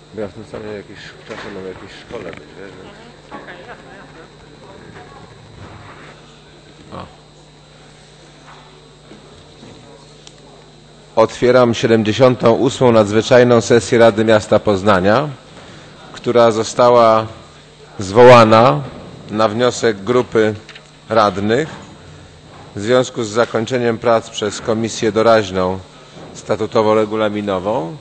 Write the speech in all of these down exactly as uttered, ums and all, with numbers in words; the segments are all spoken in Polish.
Bo ja w tym samym jakiś czasem mam jakieś szkole być, wiesz, więc... Okej, jasne, jasne. O. Otwieram siedemdziesiątą ósmą nadzwyczajną sesję Rady Miasta Poznania, która została zwołana na wniosek grupy radnych w związku z zakończeniem prac przez Komisję Doraźną Statutowo-Regulaminową.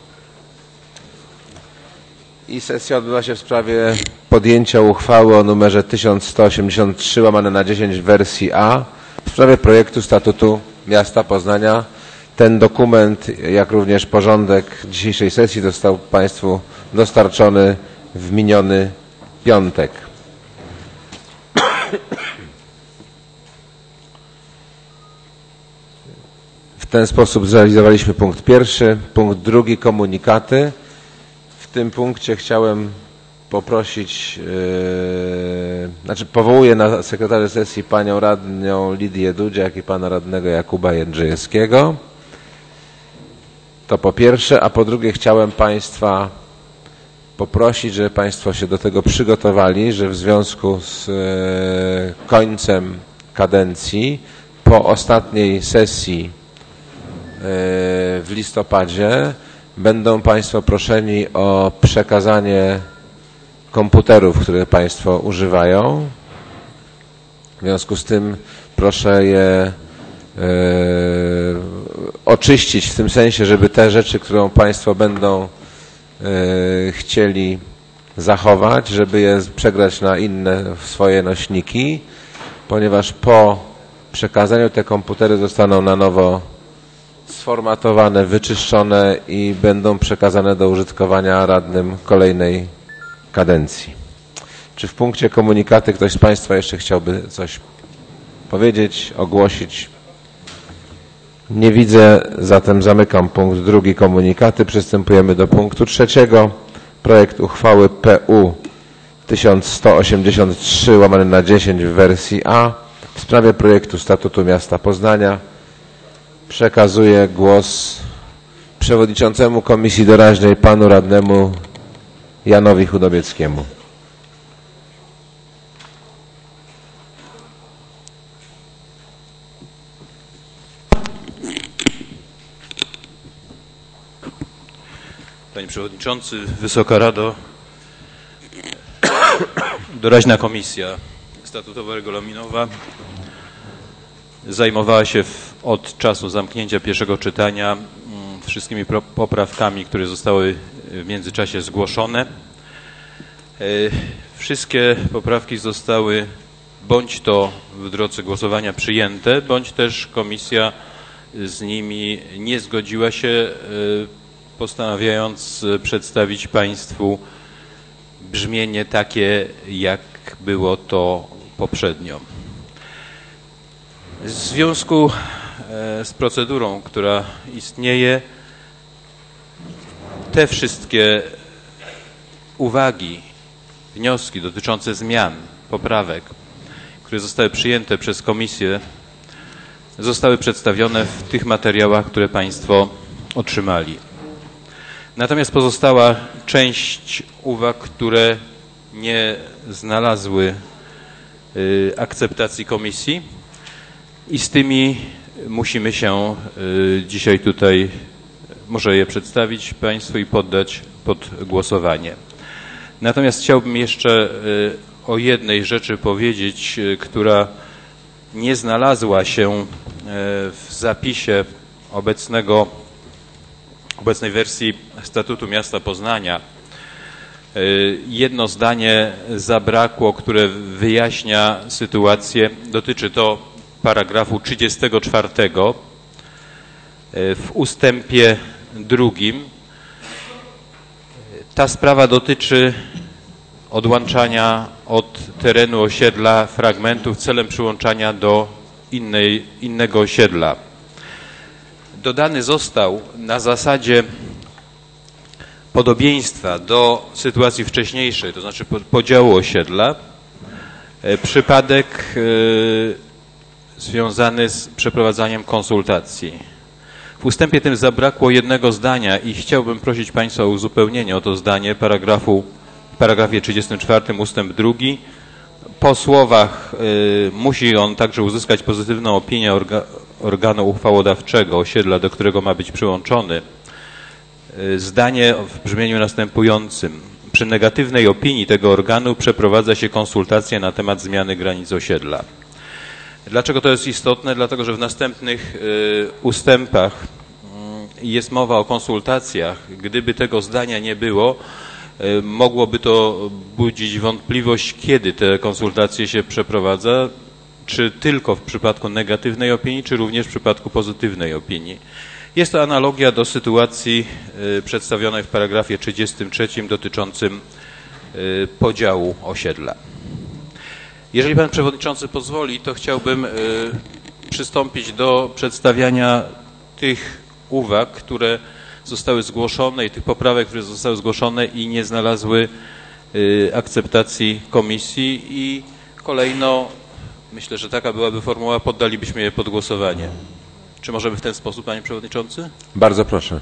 I sesja odbywa się w sprawie podjęcia uchwały o numerze tysiąc sto osiemdziesiąt trzy łamane na dziesięć w wersji A w sprawie projektu Statutu Miasta Poznania. Ten dokument, jak również porządek dzisiejszej sesji został Państwu dostarczony w miniony piątek. W ten sposób zrealizowaliśmy punkt pierwszy. Punkt drugi, komunikaty. W tym punkcie chciałem poprosić, yy, znaczy powołuję na sekretarzy sesji panią radnią Lidię Dudziak, jak i pana radnego Jakuba Jędrzejewskiego. To po pierwsze, a po drugie chciałem Państwa poprosić, żeby Państwo się do tego przygotowali, że w związku z yy, końcem kadencji, po ostatniej sesji yy, w listopadzie, będą Państwo proszeni o przekazanie komputerów, które Państwo używają. W związku z tym proszę je yy, oczyścić w tym sensie, żeby te rzeczy, które Państwo będą yy, chcieli zachować, żeby je przegrać na inne swoje nośniki, ponieważ po przekazaniu te komputery zostaną na nowo sformatowane, wyczyszczone i będą przekazane do użytkowania radnym kolejnej kadencji. Czy w punkcie komunikaty ktoś z Państwa jeszcze chciałby coś powiedzieć, ogłosić? Nie widzę, zatem zamykam punkt drugi, komunikaty. Przystępujemy do punktu trzeciego. Projekt uchwały P U tysiąc sto osiemdziesiąt trzy łamane na dziesięć w wersji A w sprawie projektu Statutu Miasta Poznania. Przekazuję głos przewodniczącemu Komisji Doraźnej, panu radnemu Janowi Chudobieckiemu. Panie Przewodniczący, Wysoka Rado, Doraźna Komisja Statutowo-Regulaminowa zajmowała się w, od czasu zamknięcia pierwszego czytania m, wszystkimi pro, poprawkami, które zostały w międzyczasie zgłoszone. E, wszystkie poprawki zostały bądź to w drodze głosowania przyjęte, bądź też komisja z nimi nie zgodziła się, e, postanawiając przedstawić Państwu brzmienie takie, jak było to poprzednio. W związku z procedurą, która istnieje, te wszystkie uwagi, wnioski dotyczące zmian, poprawek, które zostały przyjęte przez komisję, zostały przedstawione w tych materiałach, które Państwo otrzymali. Natomiast pozostała część uwag, które nie znalazły y, akceptacji komisji i z tymi musimy się y, dzisiaj tutaj, może je przedstawić Państwu i poddać pod głosowanie. Natomiast chciałbym jeszcze y, o jednej rzeczy powiedzieć, y, która nie znalazła się y, w zapisie obecnego obecnej wersji Statutu Miasta Poznania. Jedno zdanie zabrakło, które wyjaśnia sytuację. Dotyczy to paragrafu trzydziestego czwartego w ustępie drugim. Ta sprawa dotyczy odłączania od terenu osiedla fragmentów celem przyłączania do innej, innego osiedla. Dodany został na zasadzie podobieństwa do sytuacji wcześniejszej, to znaczy podziału osiedla, przypadek związany z przeprowadzaniem konsultacji. W ustępie tym zabrakło jednego zdania i chciałbym prosić Państwa o uzupełnienie o to zdanie paragrafu, w paragrafie trzydziestym czwartym ustęp drugi. Po słowach y, musi on także uzyskać pozytywną opinię orga, organu uchwałodawczego osiedla, do którego ma być przyłączony. Y, zdanie w brzmieniu następującym. Przy negatywnej opinii tego organu przeprowadza się konsultacje na temat zmiany granic osiedla. Dlaczego to jest istotne? Dlatego, że w następnych y, ustępach y, jest mowa o konsultacjach. Gdyby tego zdania nie było, y, mogłoby to budzić wątpliwość, kiedy te konsultacje się przeprowadza, czy tylko w przypadku negatywnej opinii, czy również w przypadku pozytywnej opinii. Jest to analogia do sytuacji y, przedstawionej w paragrafie trzydziestym trzecim dotyczącym y, podziału osiedla. Jeżeli Pan Przewodniczący pozwoli, to chciałbym y, przystąpić do przedstawiania tych uwag, które zostały zgłoszone i tych poprawek, które zostały zgłoszone i nie znalazły y, akceptacji komisji i kolejno, myślę, że taka byłaby formuła, poddalibyśmy je pod głosowanie. Czy możemy w ten sposób, Panie Przewodniczący? Bardzo proszę.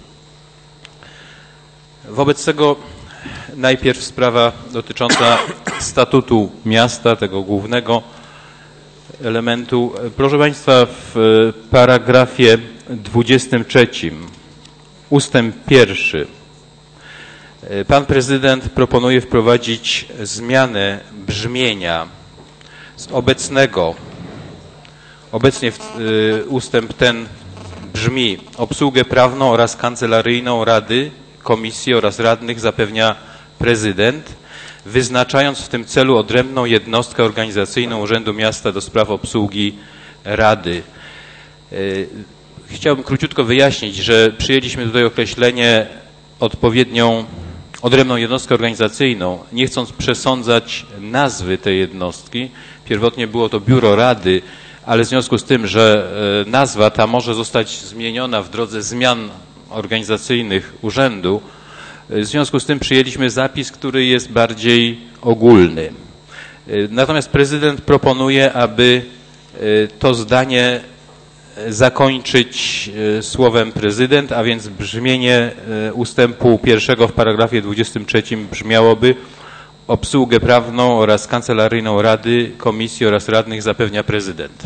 Wobec tego najpierw sprawa dotycząca statutu miasta, tego głównego elementu. Proszę Państwa, w paragrafie dwudziestym trzecim, ustęp pierwszy, Pan Prezydent proponuje wprowadzić zmianę brzmienia z obecnego. Obecnie ustęp ten brzmi: obsługę prawną oraz kancelaryjną Rady, Komisji oraz radnych zapewnia prezydent, wyznaczając w tym celu odrębną jednostkę organizacyjną Urzędu Miasta do spraw obsługi Rady. Chciałbym króciutko wyjaśnić, że przyjęliśmy tutaj określenie odpowiednią odrębną jednostkę organizacyjną, nie chcąc przesądzać nazwy tej jednostki. Pierwotnie było to Biuro Rady, ale w związku z tym, że nazwa ta może zostać zmieniona w drodze zmian organizacyjnych urzędu, w związku z tym przyjęliśmy zapis, który jest bardziej ogólny. Natomiast prezydent proponuje, aby to zdanie zakończyć słowem prezydent, a więc brzmienie ustępu pierwszego w paragrafie dwudziestym trzecim brzmiałoby: obsługę prawną oraz kancelaryjną Rady, Komisji oraz radnych zapewnia prezydent.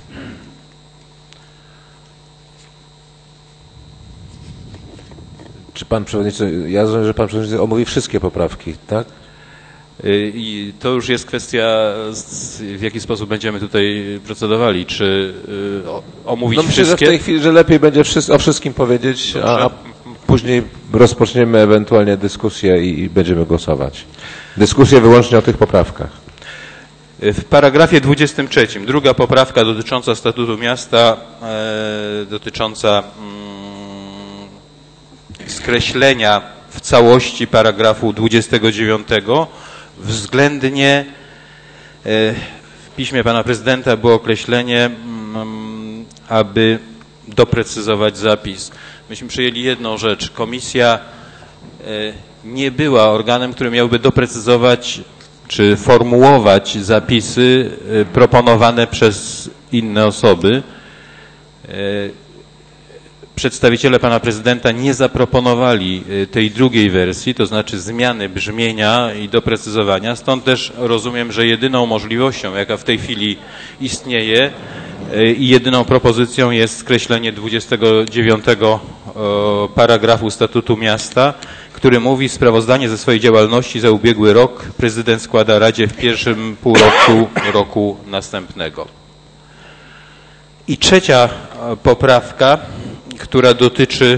Czy Pan Przewodniczący, ja rozumiem, że Pan Przewodniczący omówi wszystkie poprawki, tak? I to już jest kwestia, w jaki sposób będziemy tutaj procedowali. Czy omówić no myślę, wszystkie? że w tej chwili, że lepiej będzie o wszystkim powiedzieć, a, a później rozpoczniemy ewentualnie dyskusję i, i będziemy głosować. Dyskusję wyłącznie o tych poprawkach. W paragrafie dwudziestym trzecim, druga poprawka dotycząca statutu miasta, e, dotycząca mm, skreślenia w całości paragrafu dwudziestego dziewiątego, względnie e, w piśmie Pana Prezydenta było określenie, mm, aby doprecyzować zapis. Myśmy przyjęli jedną rzecz. Komisja e, nie była organem, który miałby doprecyzować czy formułować zapisy proponowane przez inne osoby. Przedstawiciele Pana Prezydenta nie zaproponowali tej drugiej wersji, to znaczy zmiany brzmienia i doprecyzowania. Stąd też rozumiem, że jedyną możliwością, jaka w tej chwili istnieje i jedyną propozycją jest skreślenie dwudziestego dziewiątego paragrafu Statutu Miasta, który mówi: sprawozdanie ze swojej działalności za ubiegły rok prezydent składa Radzie w pierwszym półroczu roku następnego. I trzecia poprawka, która dotyczy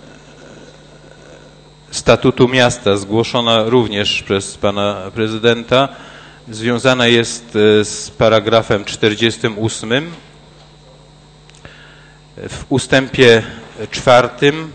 Statutu Miasta, zgłoszona również przez Pana Prezydenta, związana jest z paragrafem czterdziestym ósmym. W ustępie czwartym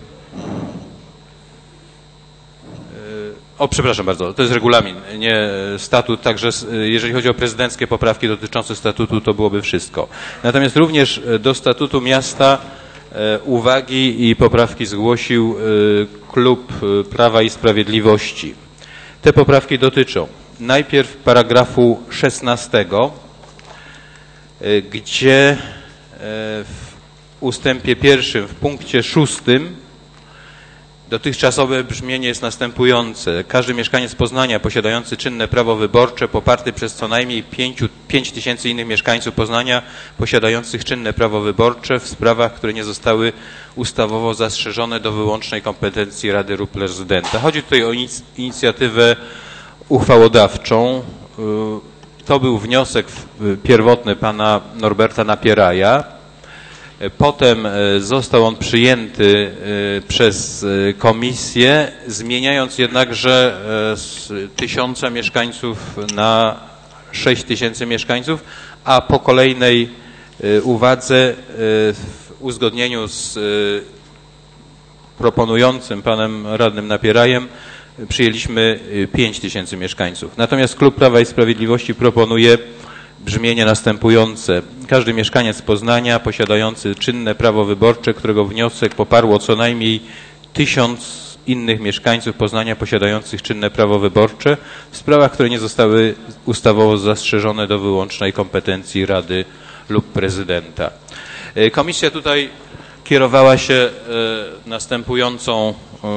O, przepraszam bardzo, to jest regulamin, nie statut, także jeżeli chodzi o prezydenckie poprawki dotyczące statutu, to byłoby wszystko. Natomiast również do statutu miasta uwagi i poprawki zgłosił klub Prawa i Sprawiedliwości. Te poprawki dotyczą najpierw paragrafu szesnastego, gdzie ustępie pierwszym w punkcie szóstym dotychczasowe brzmienie jest następujące. Każdy mieszkaniec Poznania posiadający czynne prawo wyborcze poparty przez co najmniej pięć tysięcy innych mieszkańców Poznania posiadających czynne prawo wyborcze w sprawach, które nie zostały ustawowo zastrzeżone do wyłącznej kompetencji Rady lub Prezydenta. Chodzi tutaj o inicjatywę uchwałodawczą. To był wniosek pierwotny pana Norberta Napieraja. Potem został on przyjęty przez komisję, zmieniając jednakże z tysiąca mieszkańców na sześć tysięcy mieszkańców, a po kolejnej uwadze w uzgodnieniu z proponującym panem radnym Napierajem przyjęliśmy pięć tysięcy mieszkańców. Natomiast Klub Prawa i Sprawiedliwości proponuje brzmienie następujące. Każdy mieszkaniec Poznania posiadający czynne prawo wyborcze, którego wniosek poparło co najmniej tysiąc innych mieszkańców Poznania posiadających czynne prawo wyborcze w sprawach, które nie zostały ustawowo zastrzeżone do wyłącznej kompetencji Rady lub Prezydenta. Komisja tutaj kierowała się następującą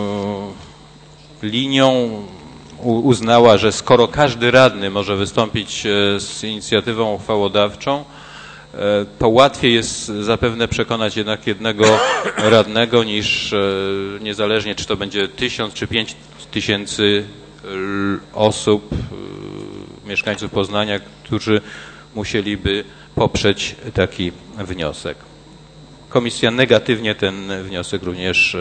linią. Uznała, że skoro każdy radny może wystąpić z inicjatywą uchwałodawczą, to łatwiej jest zapewne przekonać jednak jednego radnego niż niezależnie, czy to będzie tysiąc czy pięć tysięcy osób, mieszkańców Poznania, którzy musieliby poprzeć taki wniosek. Komisja negatywnie ten wniosek również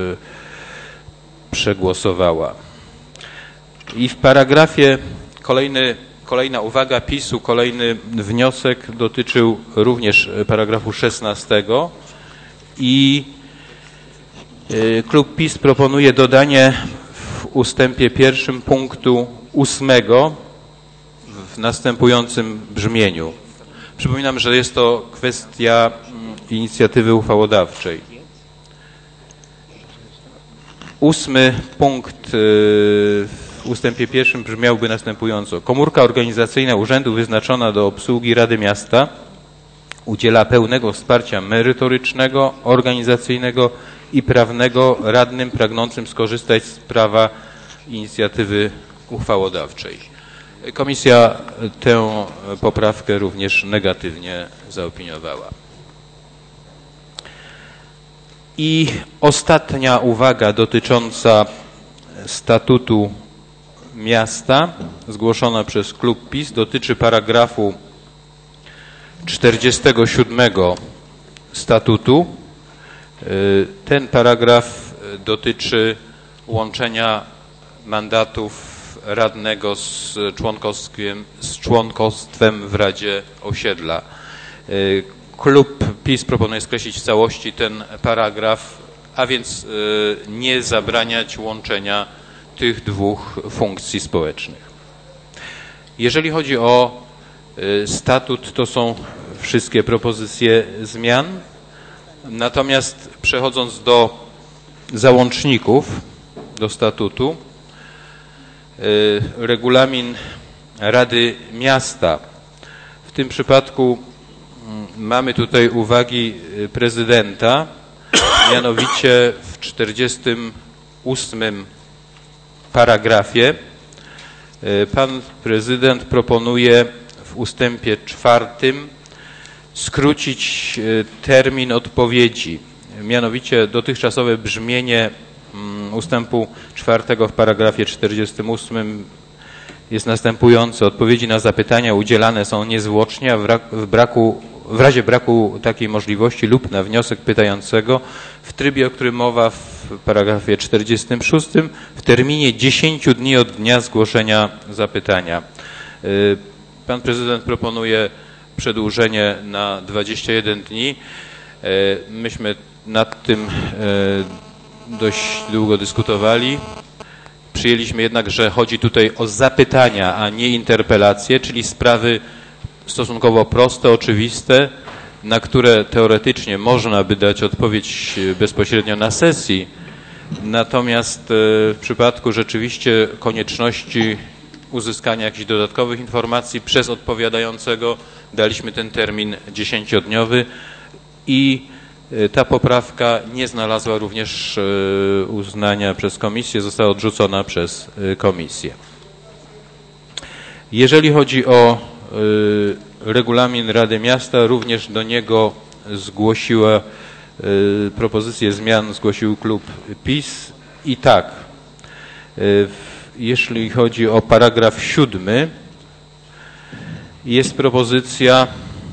przegłosowała. I w paragrafie kolejny, kolejna uwaga PiSu, kolejny wniosek dotyczył również paragrafu szesnastego i klub PiS proponuje dodanie w ustępie pierwszym punktu ósmego w następującym brzmieniu. Przypominam, że jest to kwestia inicjatywy uchwałodawczej. Ósmy punkt w ustępie pierwszym brzmiałby następująco. Komórka organizacyjna urzędu wyznaczona do obsługi Rady Miasta udziela pełnego wsparcia merytorycznego, organizacyjnego i prawnego radnym pragnącym skorzystać z prawa inicjatywy uchwałodawczej. Komisja tę poprawkę również negatywnie zaopiniowała. I ostatnia uwaga dotycząca statutu miasta, zgłoszona przez klub PiS, dotyczy paragrafu czterdziestego siódmego statutu. Ten paragraf dotyczy łączenia mandatów radnego z członkostwem, z członkostwem w Radzie Osiedla. Klub PiS proponuje skreślić w całości ten paragraf, a więc nie zabraniać łączenia tych dwóch funkcji społecznych. Jeżeli chodzi o statut, to są wszystkie propozycje zmian. Natomiast przechodząc do załączników do statutu, regulamin Rady Miasta. W tym przypadku mamy tutaj uwagi prezydenta, mianowicie w czterdziestym ósmym paragrafie pan prezydent proponuje w ustępie czwartym skrócić termin odpowiedzi. Mianowicie dotychczasowe brzmienie ustępu czwartego w paragrafie czterdziestym ósmym jest następujące. Odpowiedzi na zapytania udzielane są niezwłocznie, a w, braku, w razie braku takiej możliwości lub na wniosek pytającego w trybie, o którym mowa w paragrafie czterdziestym szóstym, w terminie dziesięciu dni od dnia zgłoszenia zapytania. Pan prezydent proponuje przedłużenie na dwadzieścia jeden dni. Myśmy nad tym dość długo dyskutowali. Przyjęliśmy jednak, że chodzi tutaj o zapytania, a nie interpelacje, czyli sprawy stosunkowo proste, oczywiste, na które teoretycznie można by dać odpowiedź bezpośrednio na sesji. Natomiast w przypadku rzeczywiście konieczności uzyskania jakichś dodatkowych informacji przez odpowiadającego daliśmy ten termin dziesięciodniowy i Ta poprawka nie znalazła również uznania przez komisję, została odrzucona przez komisję. Jeżeli chodzi o regulamin Rady Miasta, również do niego zgłosiła propozycję zmian, zgłosił klub PiS i tak, jeśli chodzi o paragraf siódmy, jest propozycja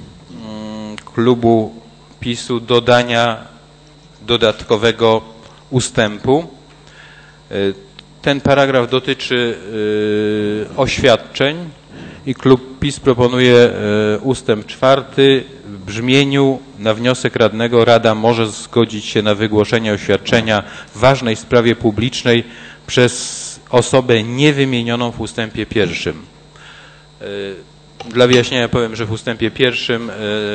klubu PiS-u dodania dodatkowego ustępu. Ten paragraf dotyczy oświadczeń i klub PiS proponuje ustęp czwarty w brzmieniu: na wniosek radnego Rada może zgodzić się na wygłoszenie oświadczenia w ważnej sprawie publicznej przez osobę niewymienioną w ustępie pierwszym. Dla wyjaśnienia powiem, że w ustępie pierwszym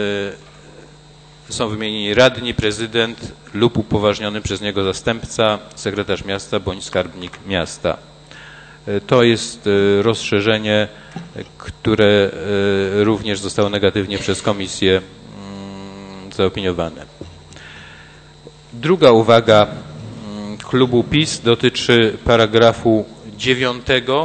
są wymienieni radni, prezydent lub upoważniony przez niego zastępca, sekretarz miasta bądź skarbnik miasta. To jest rozszerzenie, które również zostało negatywnie przez komisję zaopiniowane. Druga uwaga klubu PiS dotyczy paragrafu dziewiątego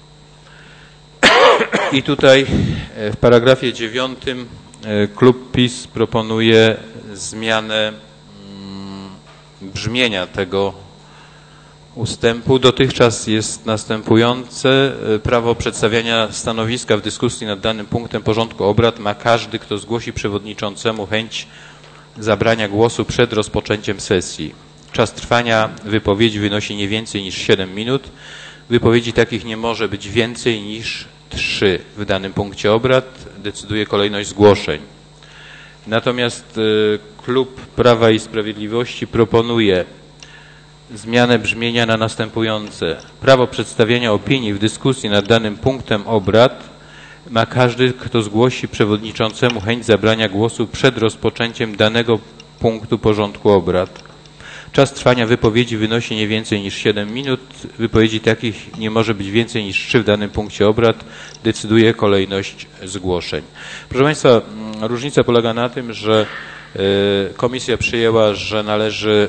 i tutaj w paragrafie dziewiątym klub PiS proponuje zmianę brzmienia tego ustępu. Dotychczas jest następujące: prawo przedstawiania stanowiska w dyskusji nad danym punktem porządku obrad ma każdy, kto zgłosi przewodniczącemu chęć zabrania głosu przed rozpoczęciem sesji. Czas trwania wypowiedzi wynosi nie więcej niż siedem minut. Wypowiedzi takich nie może być więcej niż trzy w danym punkcie obrad. Decyduje kolejność zgłoszeń. Natomiast klub Prawa i Sprawiedliwości proponuje zmianę brzmienia na następujące: prawo przedstawiania opinii w dyskusji nad danym punktem obrad ma każdy, kto zgłosi przewodniczącemu chęć zabrania głosu przed rozpoczęciem danego punktu porządku obrad. Czas trwania wypowiedzi wynosi nie więcej niż siedem minut. Wypowiedzi takich nie może być więcej niż trzy w danym punkcie obrad. Decyduje kolejność zgłoszeń. Proszę Państwa, różnica polega na tym, że komisja przyjęła, że należy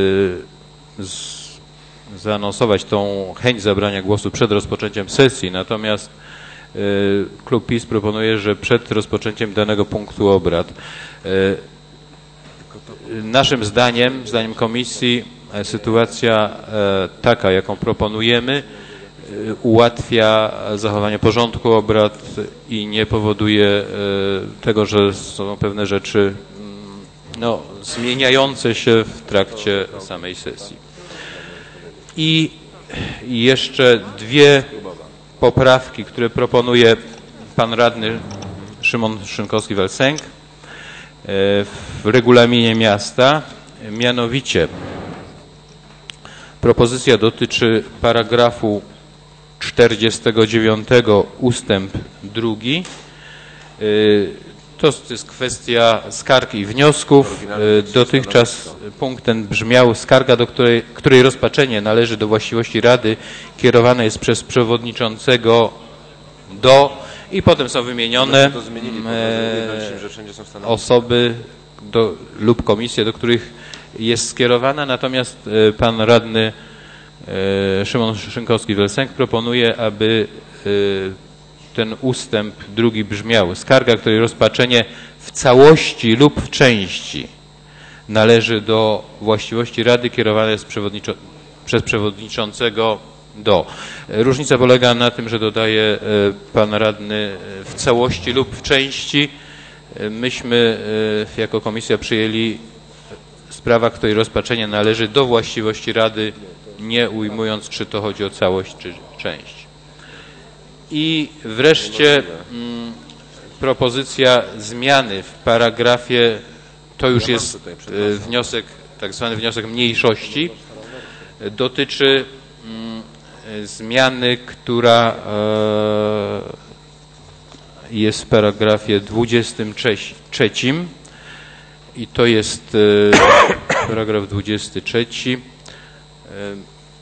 zaanonsować tą chęć zabrania głosu przed rozpoczęciem sesji, natomiast klub PiS proponuje, że przed rozpoczęciem danego punktu obrad. Naszym zdaniem, zdaniem komisji, sytuacja taka, jaką proponujemy, ułatwia zachowanie porządku obrad i nie powoduje tego, że są pewne rzeczy no, zmieniające się w trakcie samej sesji. I jeszcze dwie poprawki, które proponuje pan radny Szymon Szynkowski-Welsenk w regulaminie miasta. Mianowicie propozycja dotyczy paragrafu czterdziestego dziewiątego ustęp drugi. To jest kwestia skarg i wniosków. Dotychczas punkt ten brzmiał: skarga, do której, której rozpatrzenie należy do właściwości Rady, kierowane jest przez przewodniczącego do... I potem są wymienione e, osoby do, lub komisje, do których jest skierowana. Natomiast e, pan radny e, Szymon Szynkowski-Welsenk proponuje, aby e, ten ustęp drugi brzmiał: skarga, której rozpatrzenie w całości lub w części należy do właściwości Rady, kierowane jest przewodniczo przez przewodniczącego do. Różnica polega na tym, że dodaje pan radny w całości lub w części. Myśmy jako komisja przyjęli sprawa, której rozpatrzenie należy do właściwości Rady, nie ujmując, czy to chodzi o całość, czy część. I wreszcie mm, propozycja zmiany w paragrafie, to już jest wniosek, tak zwany wniosek mniejszości, dotyczy mm, zmiany, która e, jest w paragrafie dwudziestym trzecim i to jest e, paragraf dwudziesty trzeci e,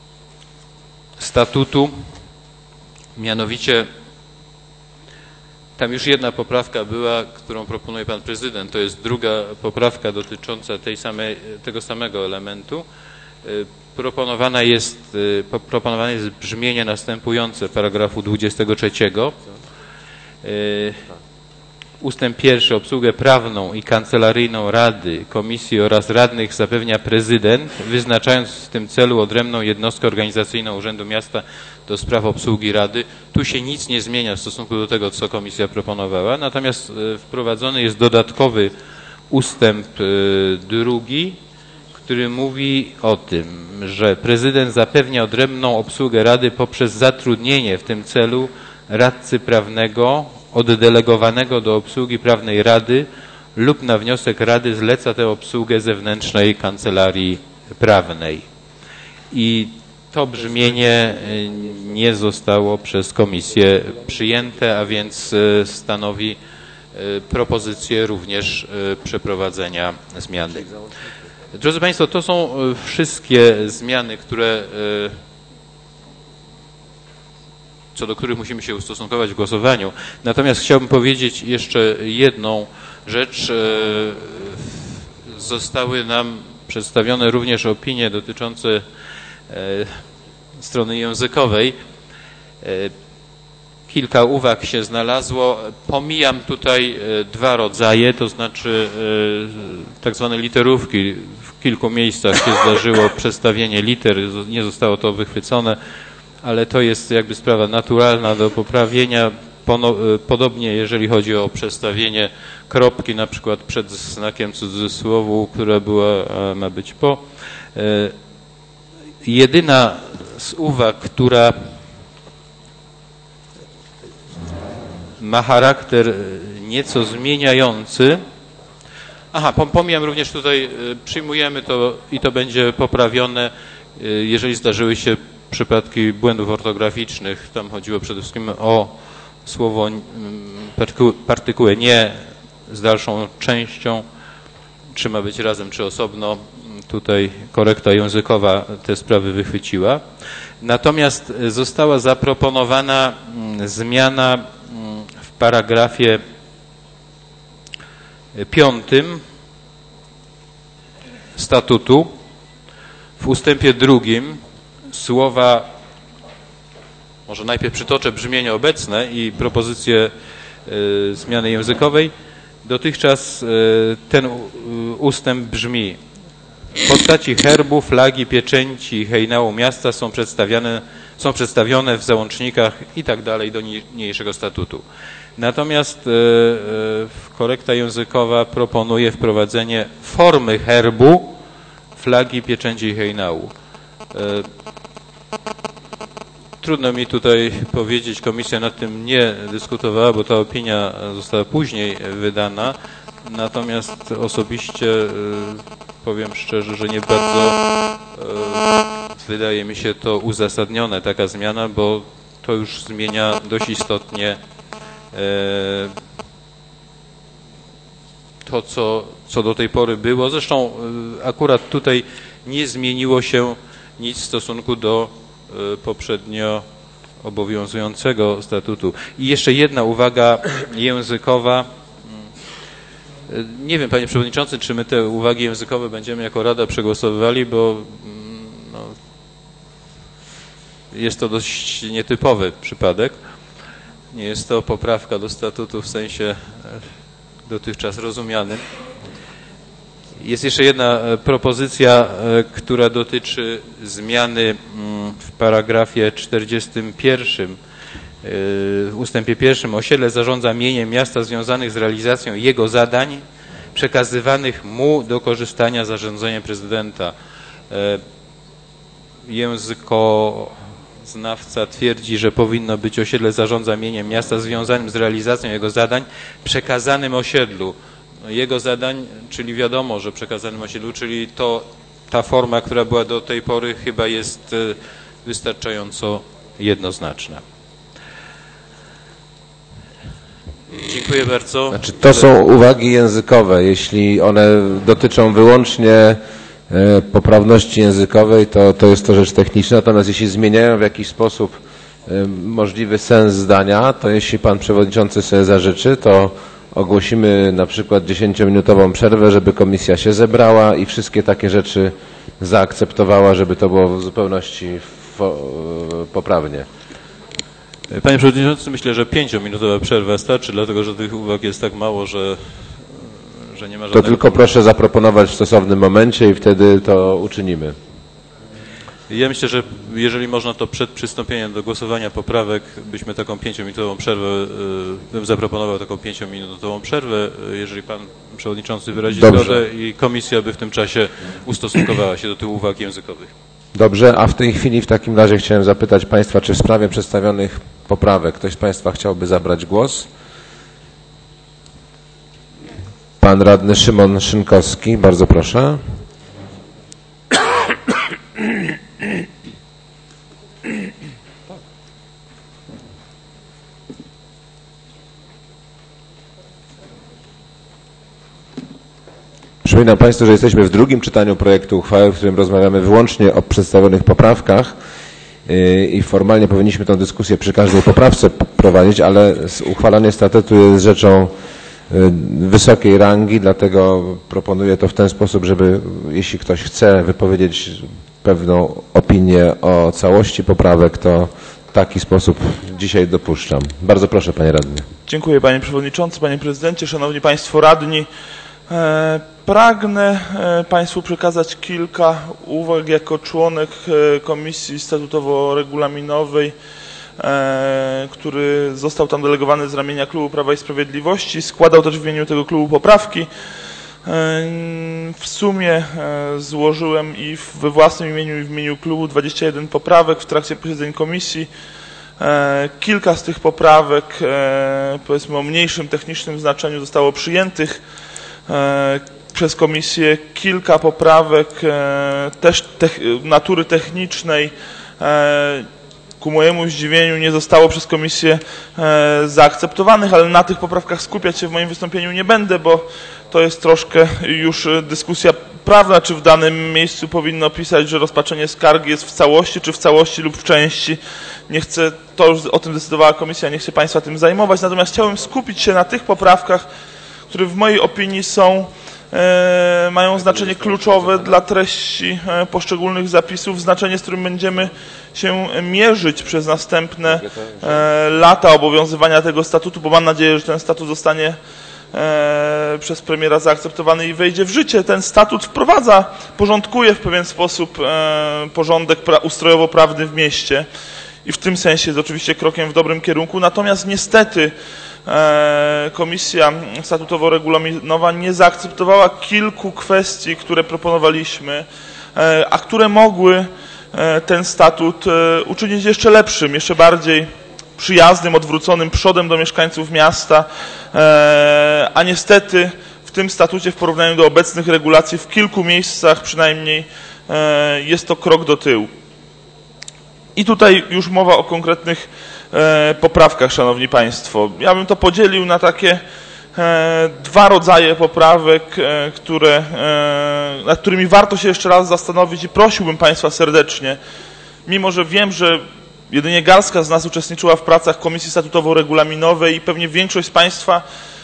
statutu. Mianowicie Tam już jedna poprawka była, którą proponuje pan prezydent. To jest druga poprawka dotycząca tej samej, tego samego elementu. Proponowana jest, proponowane jest brzmienie następujące paragrafu dwudziestego trzeciego. Ustęp pierwszy. Obsługę prawną i kancelaryjną Rady, Komisji oraz radnych zapewnia prezydent, wyznaczając w tym celu odrębną jednostkę organizacyjną Urzędu Miasta do spraw obsługi Rady. Tu się nic nie zmienia w stosunku do tego, co komisja proponowała, natomiast wprowadzony jest dodatkowy ustęp drugi, który mówi o tym, że prezydent zapewnia odrębną obsługę Rady poprzez zatrudnienie w tym celu radcy prawnego oddelegowanego do obsługi prawnej Rady lub na wniosek Rady zleca tę obsługę zewnętrznej kancelarii prawnej. I to brzmienie nie zostało przez komisję przyjęte, a więc stanowi propozycję również przeprowadzenia zmiany. Drodzy Państwo, to są wszystkie zmiany, które, co do których musimy się ustosunkować w głosowaniu. Natomiast chciałbym powiedzieć jeszcze jedną rzecz. Zostały nam przedstawione również opinie dotyczące strony językowej. Kilka uwag się znalazło. Pomijam tutaj dwa rodzaje, to znaczy tak zwane literówki. W kilku miejscach się zdarzyło przestawienie liter, nie zostało to wychwycone, ale to jest jakby sprawa naturalna do poprawienia. Podobnie jeżeli chodzi o przestawienie kropki, na przykład przed znakiem cudzysłowu, która była, ma być po. Jedyna z uwag, która ma charakter nieco zmieniający. Aha, pomijam również tutaj, przyjmujemy to i to będzie poprawione, jeżeli zdarzyły się przypadki błędów ortograficznych. Tam chodziło przede wszystkim o słowo partykułę nie z dalszą częścią, czy ma być razem, czy osobno. Tutaj korekta językowa te sprawy wychwyciła. Natomiast została zaproponowana zmiana w paragrafie piątym statutu. W ustępie drugim słowa, może najpierw przytoczę brzmienie obecne i propozycję y, zmiany językowej. Dotychczas y, ten ustęp brzmi: w postaci herbu, flagi, pieczęci i hejnału miasta są przedstawiane, są przedstawione w załącznikach i tak dalej do niniejszego statutu. Natomiast e, e, korekta językowa proponuje wprowadzenie formy herbu, flagi, pieczęci i hejnału. E, trudno mi tutaj powiedzieć, komisja nad tym nie dyskutowała, bo ta opinia została później wydana. Natomiast osobiście e, powiem szczerze, że nie bardzo e, wydaje mi się to uzasadnione, taka zmiana, bo to już zmienia dość istotnie e, to, co, co do tej pory było. Zresztą e, akurat tutaj nie zmieniło się nic w stosunku do e, poprzednio obowiązującego statutu. I jeszcze jedna uwaga językowa. Nie wiem, panie przewodniczący, czy my te uwagi językowe będziemy jako Rada przegłosowywali, bo no, jest to dość nietypowy przypadek. Nie jest to poprawka do statutu w sensie dotychczas rozumianym. Jest jeszcze jedna propozycja, która dotyczy zmiany w paragrafie czterdziestym pierwszym. W ustępie pierwszym: osiedle zarządza mieniem miasta związanych z realizacją jego zadań przekazywanych mu do korzystania zarządzeniem prezydenta. Językoznawca twierdzi, że powinno być: osiedle zarządza mieniem miasta związanym z realizacją jego zadań przekazanym osiedlu. Jego zadań, czyli wiadomo, że przekazanym osiedlu, czyli to ta forma, która była do tej pory, chyba jest wystarczająco jednoznaczna. Dziękuję bardzo. Znaczy, to są uwagi językowe. Jeśli one dotyczą wyłącznie e, poprawności językowej, to, to jest to rzecz techniczna. Natomiast jeśli zmieniają w jakiś sposób możliwy sens zdania, to jeśli pan przewodniczący sobie zażyczy, to ogłosimy na przykład dziesięciominutową przerwę, żeby komisja się zebrała i wszystkie takie rzeczy zaakceptowała, żeby to było w zupełności poprawnie. Panie Przewodniczący, myślę, że pięciominutowa przerwa starczy, dlatego że tych uwag jest tak mało, że, że nie ma żadnego... To tylko proszę zaproponować w stosownym momencie i wtedy to uczynimy. Ja myślę, że jeżeli można, to przed przystąpieniem do głosowania poprawek byśmy taką pięciominutową przerwę, bym zaproponował taką pięciominutową przerwę, jeżeli pan przewodniczący wyrazi Dobrze. zgodę i komisja by w tym czasie ustosunkowała się do tych uwag językowych. Dobrze, a w tej chwili w takim razie chciałem zapytać państwa, czy w sprawie przedstawionych poprawek ktoś z państwa chciałby zabrać głos? Pan radny Szymon Szynkowski, bardzo proszę. Przypominam państwu, że jesteśmy w drugim czytaniu projektu uchwały, w którym rozmawiamy wyłącznie o przedstawionych poprawkach i formalnie powinniśmy tę dyskusję przy każdej poprawce prowadzić, ale uchwalanie statutu jest rzeczą wysokiej rangi, dlatego proponuję to w ten sposób, żeby jeśli ktoś chce wypowiedzieć pewną opinię o całości poprawek, to w taki sposób dzisiaj dopuszczam. Bardzo proszę, panie radny. Dziękuję, panie przewodniczący, panie prezydencie, szanowni państwo radni. E, pragnę e, państwu przekazać kilka uwag jako członek e, Komisji Statutowo-Regulaminowej, e, który został tam delegowany z ramienia Klubu Prawa i Sprawiedliwości. Składał też w imieniu tego klubu poprawki. W sumie złożyłem i we własnym imieniu i w imieniu klubu dwadzieścia jeden poprawek w trakcie posiedzeń komisji. Kilka z tych poprawek, powiedzmy o mniejszym technicznym znaczeniu, zostało przyjętych przez komisję. Kilka poprawek też natury technicznej ku mojemu zdziwieniu nie zostało przez komisję zaakceptowanych, ale na tych poprawkach skupiać się w moim wystąpieniu nie będę, bo to jest troszkę już dyskusja prawna, czy w danym miejscu powinno pisać, że rozpatrzenie skargi jest w całości, czy w całości lub w części. Nie chcę, to już o tym decydowała komisja, nie chcę państwa tym zajmować, natomiast chciałem skupić się na tych poprawkach, które w mojej opinii są, e, mają znaczenie kluczowe dla treści e, poszczególnych zapisów, znaczenie, z którym będziemy się mierzyć przez następne e, lata obowiązywania tego statutu, bo mam nadzieję, że ten statut zostanie E, przez premiera zaakceptowany i wejdzie w życie. Ten statut wprowadza, porządkuje w pewien sposób e, porządek ustrojowo-prawny w mieście i w tym sensie jest oczywiście krokiem w dobrym kierunku. Natomiast niestety e, Komisja Statutowo-Regulaminowa nie zaakceptowała kilku kwestii, które proponowaliśmy, e, a które mogły e, ten statut e, uczynić jeszcze lepszym, jeszcze bardziej przyjaznym, odwróconym przodem do mieszkańców miasta, a niestety w tym statucie w porównaniu do obecnych regulacji w kilku miejscach przynajmniej jest to krok do tyłu. I tutaj już mowa o konkretnych poprawkach, szanowni państwo. Ja bym to podzielił na takie dwa rodzaje poprawek, które, nad którymi warto się jeszcze raz zastanowić i prosiłbym państwa serdecznie, mimo że wiem, że jedynie garstka z nas uczestniczyła w pracach Komisji Statutowo-Regulaminowej i pewnie większość z państwa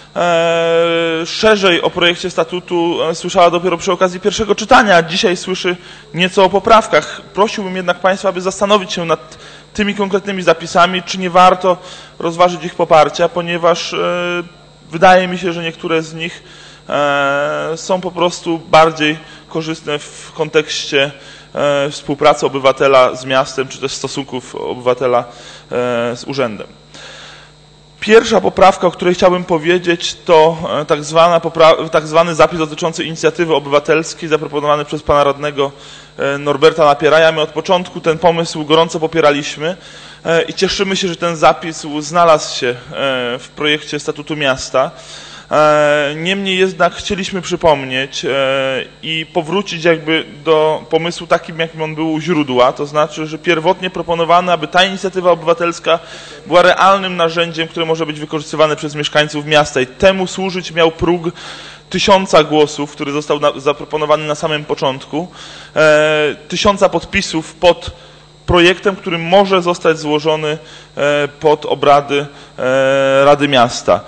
e, szerzej o projekcie statutu e, słyszała dopiero przy okazji pierwszego czytania, a dzisiaj słyszy nieco o poprawkach. Prosiłbym jednak państwa, aby zastanowić się nad tymi konkretnymi zapisami, czy nie warto rozważyć ich poparcia, ponieważ e, wydaje mi się, że niektóre z nich e, są po prostu bardziej korzystne w kontekście współpracy obywatela z miastem, czy też stosunków obywatela z urzędem. Pierwsza poprawka, o której chciałbym powiedzieć, to tak, zwana tak zwany zapis dotyczący inicjatywy obywatelskiej zaproponowany przez pana radnego Norberta Napieraja. My od początku ten pomysł gorąco popieraliśmy i cieszymy się, że ten zapis znalazł się w projekcie statutu miasta. Niemniej jednak chcieliśmy przypomnieć i powrócić jakby do pomysłu takim, jakim on był u źródła, to znaczy, że pierwotnie proponowano, aby ta inicjatywa obywatelska była realnym narzędziem, które może być wykorzystywane przez mieszkańców miasta i temu służyć miał próg tysiąca głosów, który został na, zaproponowany na samym początku, tysiąca podpisów pod projektem, który może zostać złożony pod obrady Rady Miasta.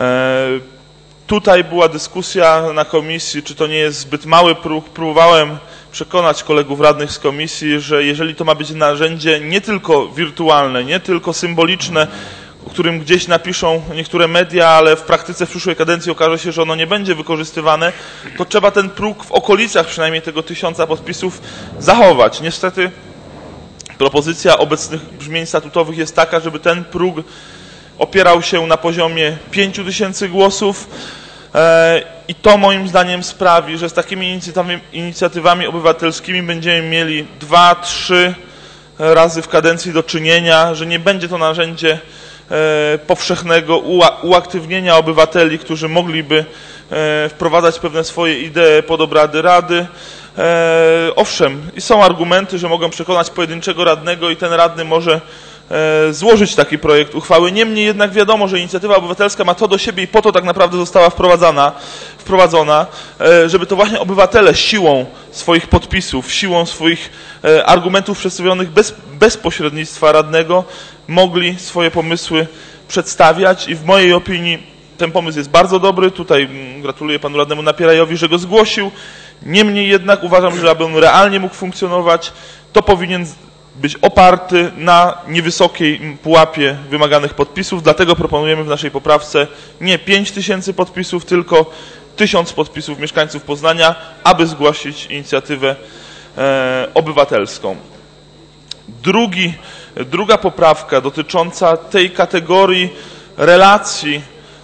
Tutaj była dyskusja na komisji, czy to nie jest zbyt mały próg. Próbowałem przekonać kolegów radnych z komisji, że jeżeli to ma być narzędzie nie tylko wirtualne, nie tylko symboliczne, o którym gdzieś napiszą niektóre media, ale w praktyce w przyszłej kadencji okaże się, że ono nie będzie wykorzystywane, to trzeba ten próg w okolicach przynajmniej tego tysiąca podpisów zachować. Niestety propozycja obecnych brzmień statutowych jest taka, żeby ten próg opierał się na poziomie pięciu tysięcy głosów i to moim zdaniem sprawi, że z takimi inicjatywami obywatelskimi będziemy mieli dwa, trzy razy w kadencji do czynienia, że nie będzie to narzędzie powszechnego uaktywnienia obywateli, którzy mogliby wprowadzać pewne swoje idee pod obrady Rady. Owszem, i są argumenty, że mogą przekonać pojedynczego radnego i ten radny może złożyć taki projekt uchwały. Niemniej jednak wiadomo, że inicjatywa obywatelska ma to do siebie i po to tak naprawdę została wprowadzana, wprowadzona, żeby to właśnie obywatele siłą swoich podpisów, siłą swoich argumentów przedstawionych bez, bez pośrednictwa radnego mogli swoje pomysły przedstawiać i w mojej opinii ten pomysł jest bardzo dobry. Tutaj gratuluję panu radnemu Napierajowi, że go zgłosił. Niemniej jednak uważam, że aby on realnie mógł funkcjonować, to powinien być oparty na niewysokiej pułapie wymaganych podpisów. Dlatego proponujemy w naszej poprawce nie pięć tysięcy podpisów, tylko tysiąc podpisów mieszkańców Poznania, aby zgłosić inicjatywę e, obywatelską. Drugi, druga poprawka dotycząca tej kategorii relacji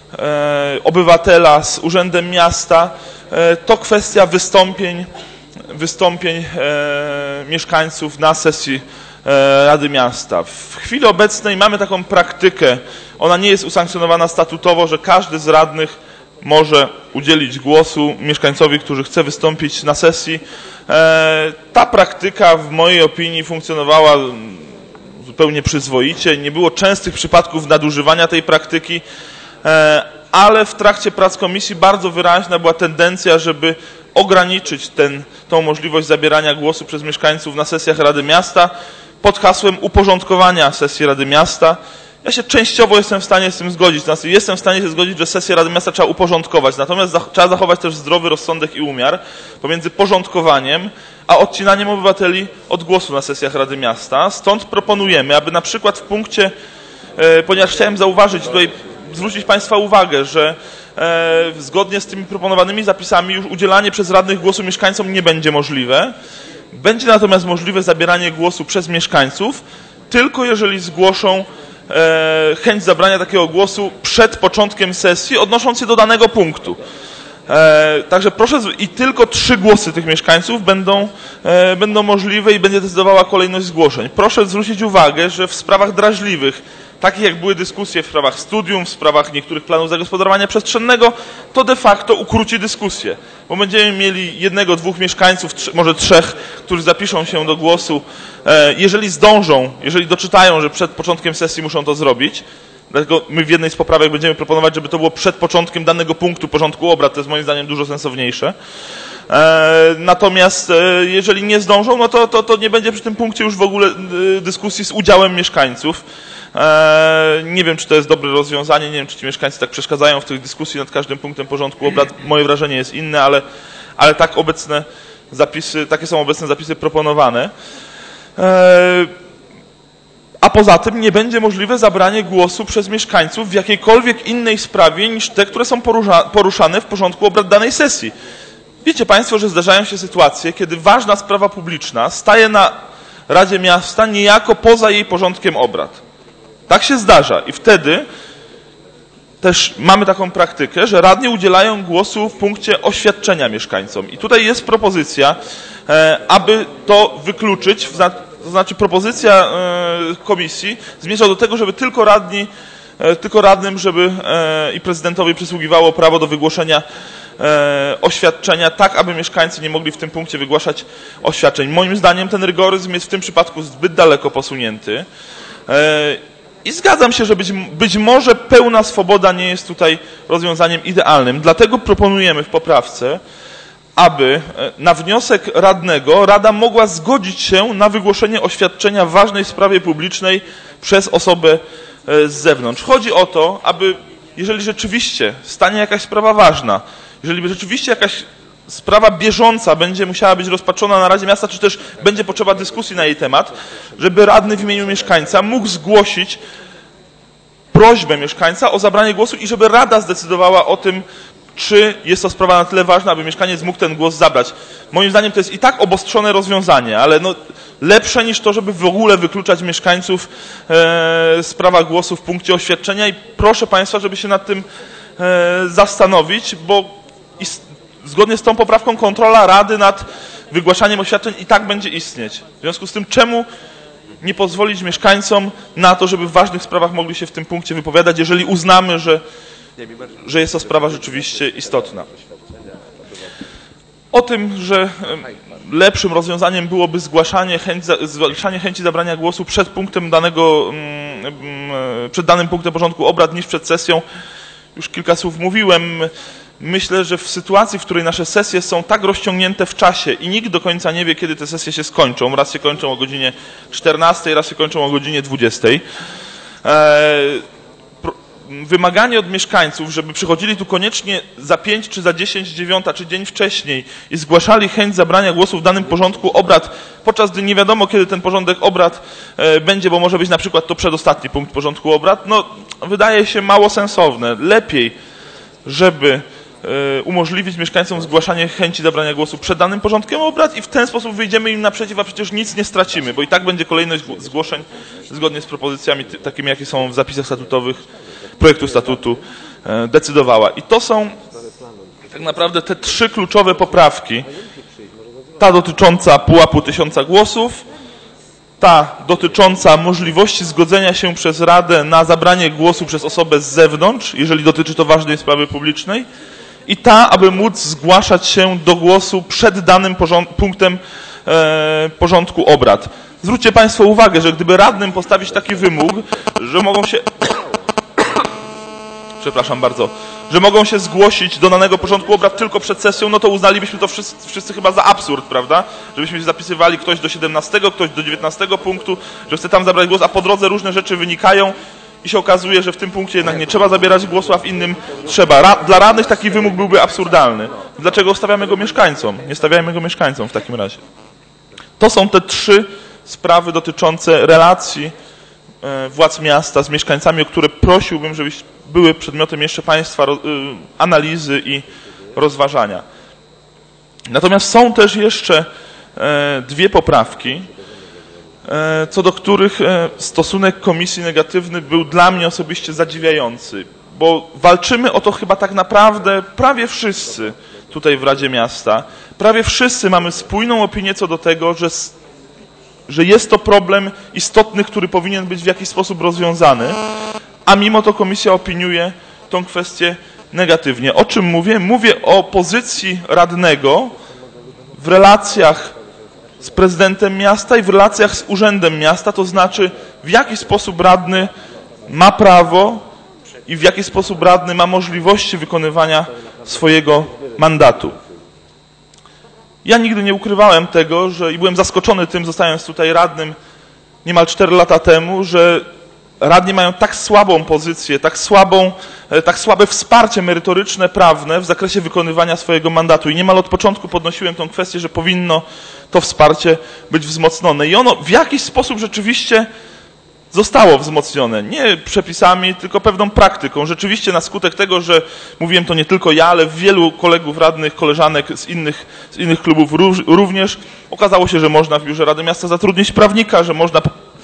e, obywatela z Urzędem Miasta e, to kwestia wystąpień, wystąpień e, mieszkańców na sesji e, Rady Miasta. W chwili obecnej mamy taką praktykę, ona nie jest usankcjonowana statutowo, że każdy z radnych może udzielić głosu mieszkańcowi, który chce wystąpić na sesji. E, ta praktyka w mojej opinii funkcjonowała zupełnie przyzwoicie. Nie było częstych przypadków nadużywania tej praktyki, e, ale w trakcie prac komisji bardzo wyraźna była tendencja, żeby ograniczyć ten, tą możliwość zabierania głosu przez mieszkańców na sesjach Rady Miasta pod hasłem uporządkowania sesji Rady Miasta. Ja się częściowo jestem w stanie z tym zgodzić. Znaczy, jestem w stanie się zgodzić, że sesję Rady Miasta trzeba uporządkować. Natomiast za, trzeba zachować też zdrowy rozsądek i umiar pomiędzy porządkowaniem a odcinaniem obywateli od głosu na sesjach Rady Miasta. Stąd proponujemy, aby na przykład w punkcie, e, ponieważ chciałem zauważyć tutaj, zwrócić państwa uwagę, że e, zgodnie z tymi proponowanymi zapisami już udzielanie przez radnych głosu mieszkańcom nie będzie możliwe. Będzie natomiast możliwe zabieranie głosu przez mieszkańców, tylko jeżeli zgłoszą e, chęć zabrania takiego głosu przed początkiem sesji, odnosząc się do danego punktu. E, także proszę, i tylko trzy głosy tych mieszkańców będą, e, będą możliwe i będzie decydowała kolejność zgłoszeń. Proszę zwrócić uwagę, że w sprawach drażliwych, takich jak były dyskusje w sprawach studium, w sprawach niektórych planów zagospodarowania przestrzennego, to de facto ukróci dyskusję, bo będziemy mieli jednego, dwóch mieszkańców, trzy, może trzech, którzy zapiszą się do głosu, e, jeżeli zdążą, jeżeli doczytają, że przed początkiem sesji muszą to zrobić. Dlatego my w jednej z poprawek będziemy proponować, żeby to było przed początkiem danego punktu porządku obrad. To jest moim zdaniem dużo sensowniejsze. E, natomiast e, jeżeli nie zdążą, no to, to, to nie będzie przy tym punkcie już w ogóle e, dyskusji z udziałem mieszkańców. E, nie wiem, czy to jest dobre rozwiązanie, nie wiem, czy ci mieszkańcy tak przeszkadzają w tej dyskusji nad każdym punktem porządku obrad. Moje wrażenie jest inne, ale, ale tak obecne zapisy, takie są obecne zapisy proponowane. E, A poza tym nie będzie możliwe zabranie głosu przez mieszkańców w jakiejkolwiek innej sprawie niż te, które są porusza, poruszane w porządku obrad danej sesji. Wiecie państwo, że zdarzają się sytuacje, kiedy ważna sprawa publiczna staje na Radzie Miasta niejako poza jej porządkiem obrad. Tak się zdarza i wtedy też mamy taką praktykę, że radni udzielają głosu w punkcie oświadczenia mieszkańcom. I tutaj jest propozycja, aby to wykluczyć, to znaczy propozycja komisji zmierza do tego, żeby tylko radni, tylko radnym, żeby i prezydentowi przysługiwało prawo do wygłoszenia oświadczenia, tak aby mieszkańcy nie mogli w tym punkcie wygłaszać oświadczeń. Moim zdaniem ten rygoryzm jest w tym przypadku zbyt daleko posunięty. I zgadzam się, że być, być może pełna swoboda nie jest tutaj rozwiązaniem idealnym. Dlatego proponujemy w poprawce, aby na wniosek radnego Rada mogła zgodzić się na wygłoszenie oświadczenia w ważnej sprawie publicznej przez osobę z zewnątrz. Chodzi o to, aby jeżeli rzeczywiście stanie jakaś sprawa ważna, jeżeli rzeczywiście jakaś sprawa bieżąca będzie musiała być rozpatrzona na Radzie Miasta, czy też będzie potrzeba dyskusji na jej temat, żeby radny w imieniu mieszkańca mógł zgłosić prośbę mieszkańca o zabranie głosu i żeby Rada zdecydowała o tym, czy jest to sprawa na tyle ważna, aby mieszkaniec mógł ten głos zabrać. Moim zdaniem to jest i tak obostrzone rozwiązanie, ale no lepsze niż to, żeby w ogóle wykluczać mieszkańców e, z prawa głosu w punkcie oświadczenia i proszę Państwa, żeby się nad tym e, zastanowić, bo ist, zgodnie z tą poprawką kontrola Rady nad wygłaszaniem oświadczeń i tak będzie istnieć. W związku z tym czemu nie pozwolić mieszkańcom na to, żeby w ważnych sprawach mogli się w tym punkcie wypowiadać, jeżeli uznamy, że że jest to sprawa rzeczywiście istotna. O tym, że lepszym rozwiązaniem byłoby zgłaszanie chęci, zgłaszanie chęci zabrania głosu przed punktem danego, przed danym punktem porządku obrad niż przed sesją, już kilka słów mówiłem. Myślę, że w sytuacji, w której nasze sesje są tak rozciągnięte w czasie i nikt do końca nie wie, kiedy te sesje się skończą, raz się kończą o godzinie czternastej, raz się kończą o godzinie dwudziestej, wymaganie od mieszkańców, żeby przychodzili tu koniecznie za pięć czy za dziesięć dziewiąta, czy dzień wcześniej i zgłaszali chęć zabrania głosu w danym porządku obrad, podczas gdy nie wiadomo, kiedy ten porządek obrad e, będzie, bo może być na przykład to przedostatni punkt porządku obrad, no wydaje się mało sensowne. Lepiej, żeby e, umożliwić mieszkańcom zgłaszanie chęci zabrania głosu przed danym porządkiem obrad i w ten sposób wyjdziemy im naprzeciw, a przecież nic nie stracimy, bo i tak będzie kolejność zgłoszeń zgodnie z propozycjami takimi, jakie są w zapisach statutowych projektu statutu decydowała. I to są tak naprawdę te trzy kluczowe poprawki. Ta dotycząca pułapu tysiąca głosów, ta dotycząca możliwości zgodzenia się przez Radę na zabranie głosu przez osobę z zewnątrz, jeżeli dotyczy to ważnej sprawy publicznej, i ta, aby móc zgłaszać się do głosu przed danym punktem e, porządku obrad. Zwróćcie Państwo uwagę, że gdyby radnym postawić taki wymóg, że mogą się przepraszam bardzo, że mogą się zgłosić do danego porządku obrad tylko przed sesją, no to uznalibyśmy to wszyscy, wszyscy chyba za absurd, prawda? Żebyśmy się zapisywali ktoś do siedemnastego, ktoś do dziewiętnastego punktu, że chce tam zabrać głos, a po drodze różne rzeczy wynikają i się okazuje, że w tym punkcie jednak nie trzeba zabierać głosu, a w innym trzeba. Ra dla radnych taki wymóg byłby absurdalny. Dlaczego stawiamy go mieszkańcom? Nie stawiajmy go mieszkańcom w takim razie. To są te trzy sprawy dotyczące relacji władz miasta z mieszkańcami, o które prosiłbym, żeby były przedmiotem jeszcze Państwa analizy i rozważania. Natomiast są też jeszcze dwie poprawki, co do których stosunek komisji negatywny był dla mnie osobiście zadziwiający, bo walczymy o to chyba tak naprawdę prawie wszyscy tutaj w Radzie Miasta. Prawie wszyscy mamy spójną opinię co do tego, że że jest to problem istotny, który powinien być w jakiś sposób rozwiązany, a mimo to komisja opiniuje tą kwestię negatywnie. O czym mówię? Mówię o pozycji radnego w relacjach z prezydentem miasta i w relacjach z urzędem miasta, to znaczy w jaki sposób radny ma prawo i w jaki sposób radny ma możliwości wykonywania swojego mandatu. Ja nigdy nie ukrywałem tego, że i byłem zaskoczony tym, zostając tutaj radnym niemal cztery lata temu, że radni mają tak słabą pozycję, tak, słabą, tak słabe wsparcie merytoryczne, prawne w zakresie wykonywania swojego mandatu. I niemal od początku podnosiłem tę kwestię, że powinno to wsparcie być wzmocnione. I ono w jakiś sposób rzeczywiście zostało wzmocnione. Nie przepisami, tylko pewną praktyką. Rzeczywiście na skutek tego, że mówiłem to nie tylko ja, ale wielu kolegów radnych, koleżanek z innych, z innych klubów również, okazało się, że można w Biurze Rady Miasta zatrudnić prawnika, że można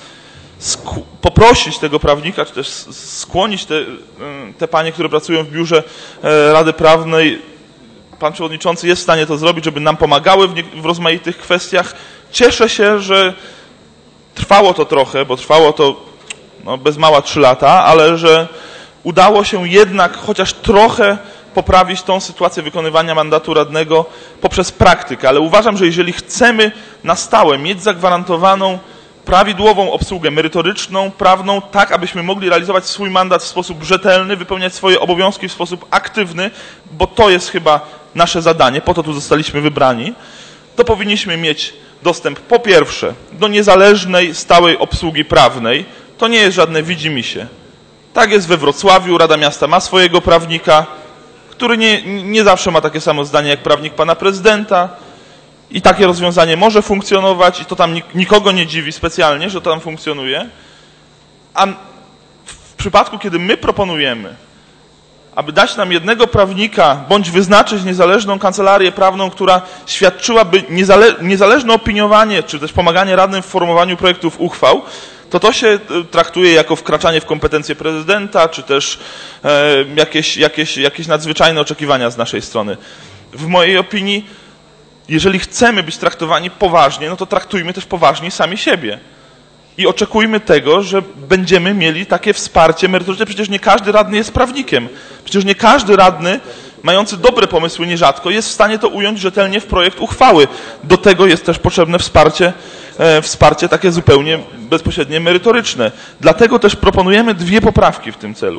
poprosić tego prawnika, czy też skłonić te, te panie, które pracują w Biurze Rady Prawnej. Pan Przewodniczący jest w stanie to zrobić, żeby nam pomagały w, nie, w rozmaitych kwestiach. Cieszę się, że trwało to trochę, bo trwało to no, bez mała trzy lata, ale że udało się jednak chociaż trochę poprawić tą sytuację wykonywania mandatu radnego poprzez praktykę. Ale uważam, że jeżeli chcemy na stałe mieć zagwarantowaną prawidłową obsługę merytoryczną, prawną, tak abyśmy mogli realizować swój mandat w sposób rzetelny, wypełniać swoje obowiązki w sposób aktywny, bo to jest chyba nasze zadanie, po to tu zostaliśmy wybrani, to powinniśmy mieć dostęp po pierwsze do niezależnej, stałej obsługi prawnej. To nie jest żadne widzimisię. Tak jest we Wrocławiu, Rada Miasta ma swojego prawnika, który nie, nie zawsze ma takie samo zdanie jak prawnik pana prezydenta i takie rozwiązanie może funkcjonować i to tam nikogo nie dziwi specjalnie, że to tam funkcjonuje. A w przypadku, kiedy my proponujemy, aby dać nam jednego prawnika, bądź wyznaczyć niezależną kancelarię prawną, która świadczyłaby niezale niezależne opiniowanie, czy też pomaganie radnym w formowaniu projektów uchwał, to to się traktuje jako wkraczanie w kompetencje prezydenta, czy też e, jakieś, jakieś, jakieś nadzwyczajne oczekiwania z naszej strony. W mojej opinii, jeżeli chcemy być traktowani poważnie, no to traktujmy też poważnie sami siebie. I oczekujmy tego, że będziemy mieli takie wsparcie merytoryczne. Przecież nie każdy radny jest prawnikiem. Przecież nie każdy radny, mający dobre pomysły nierzadko, jest w stanie to ująć rzetelnie w projekt uchwały. Do tego jest też potrzebne wsparcie, e, wsparcie takie zupełnie bezpośrednie merytoryczne. Dlatego też proponujemy dwie poprawki w tym celu.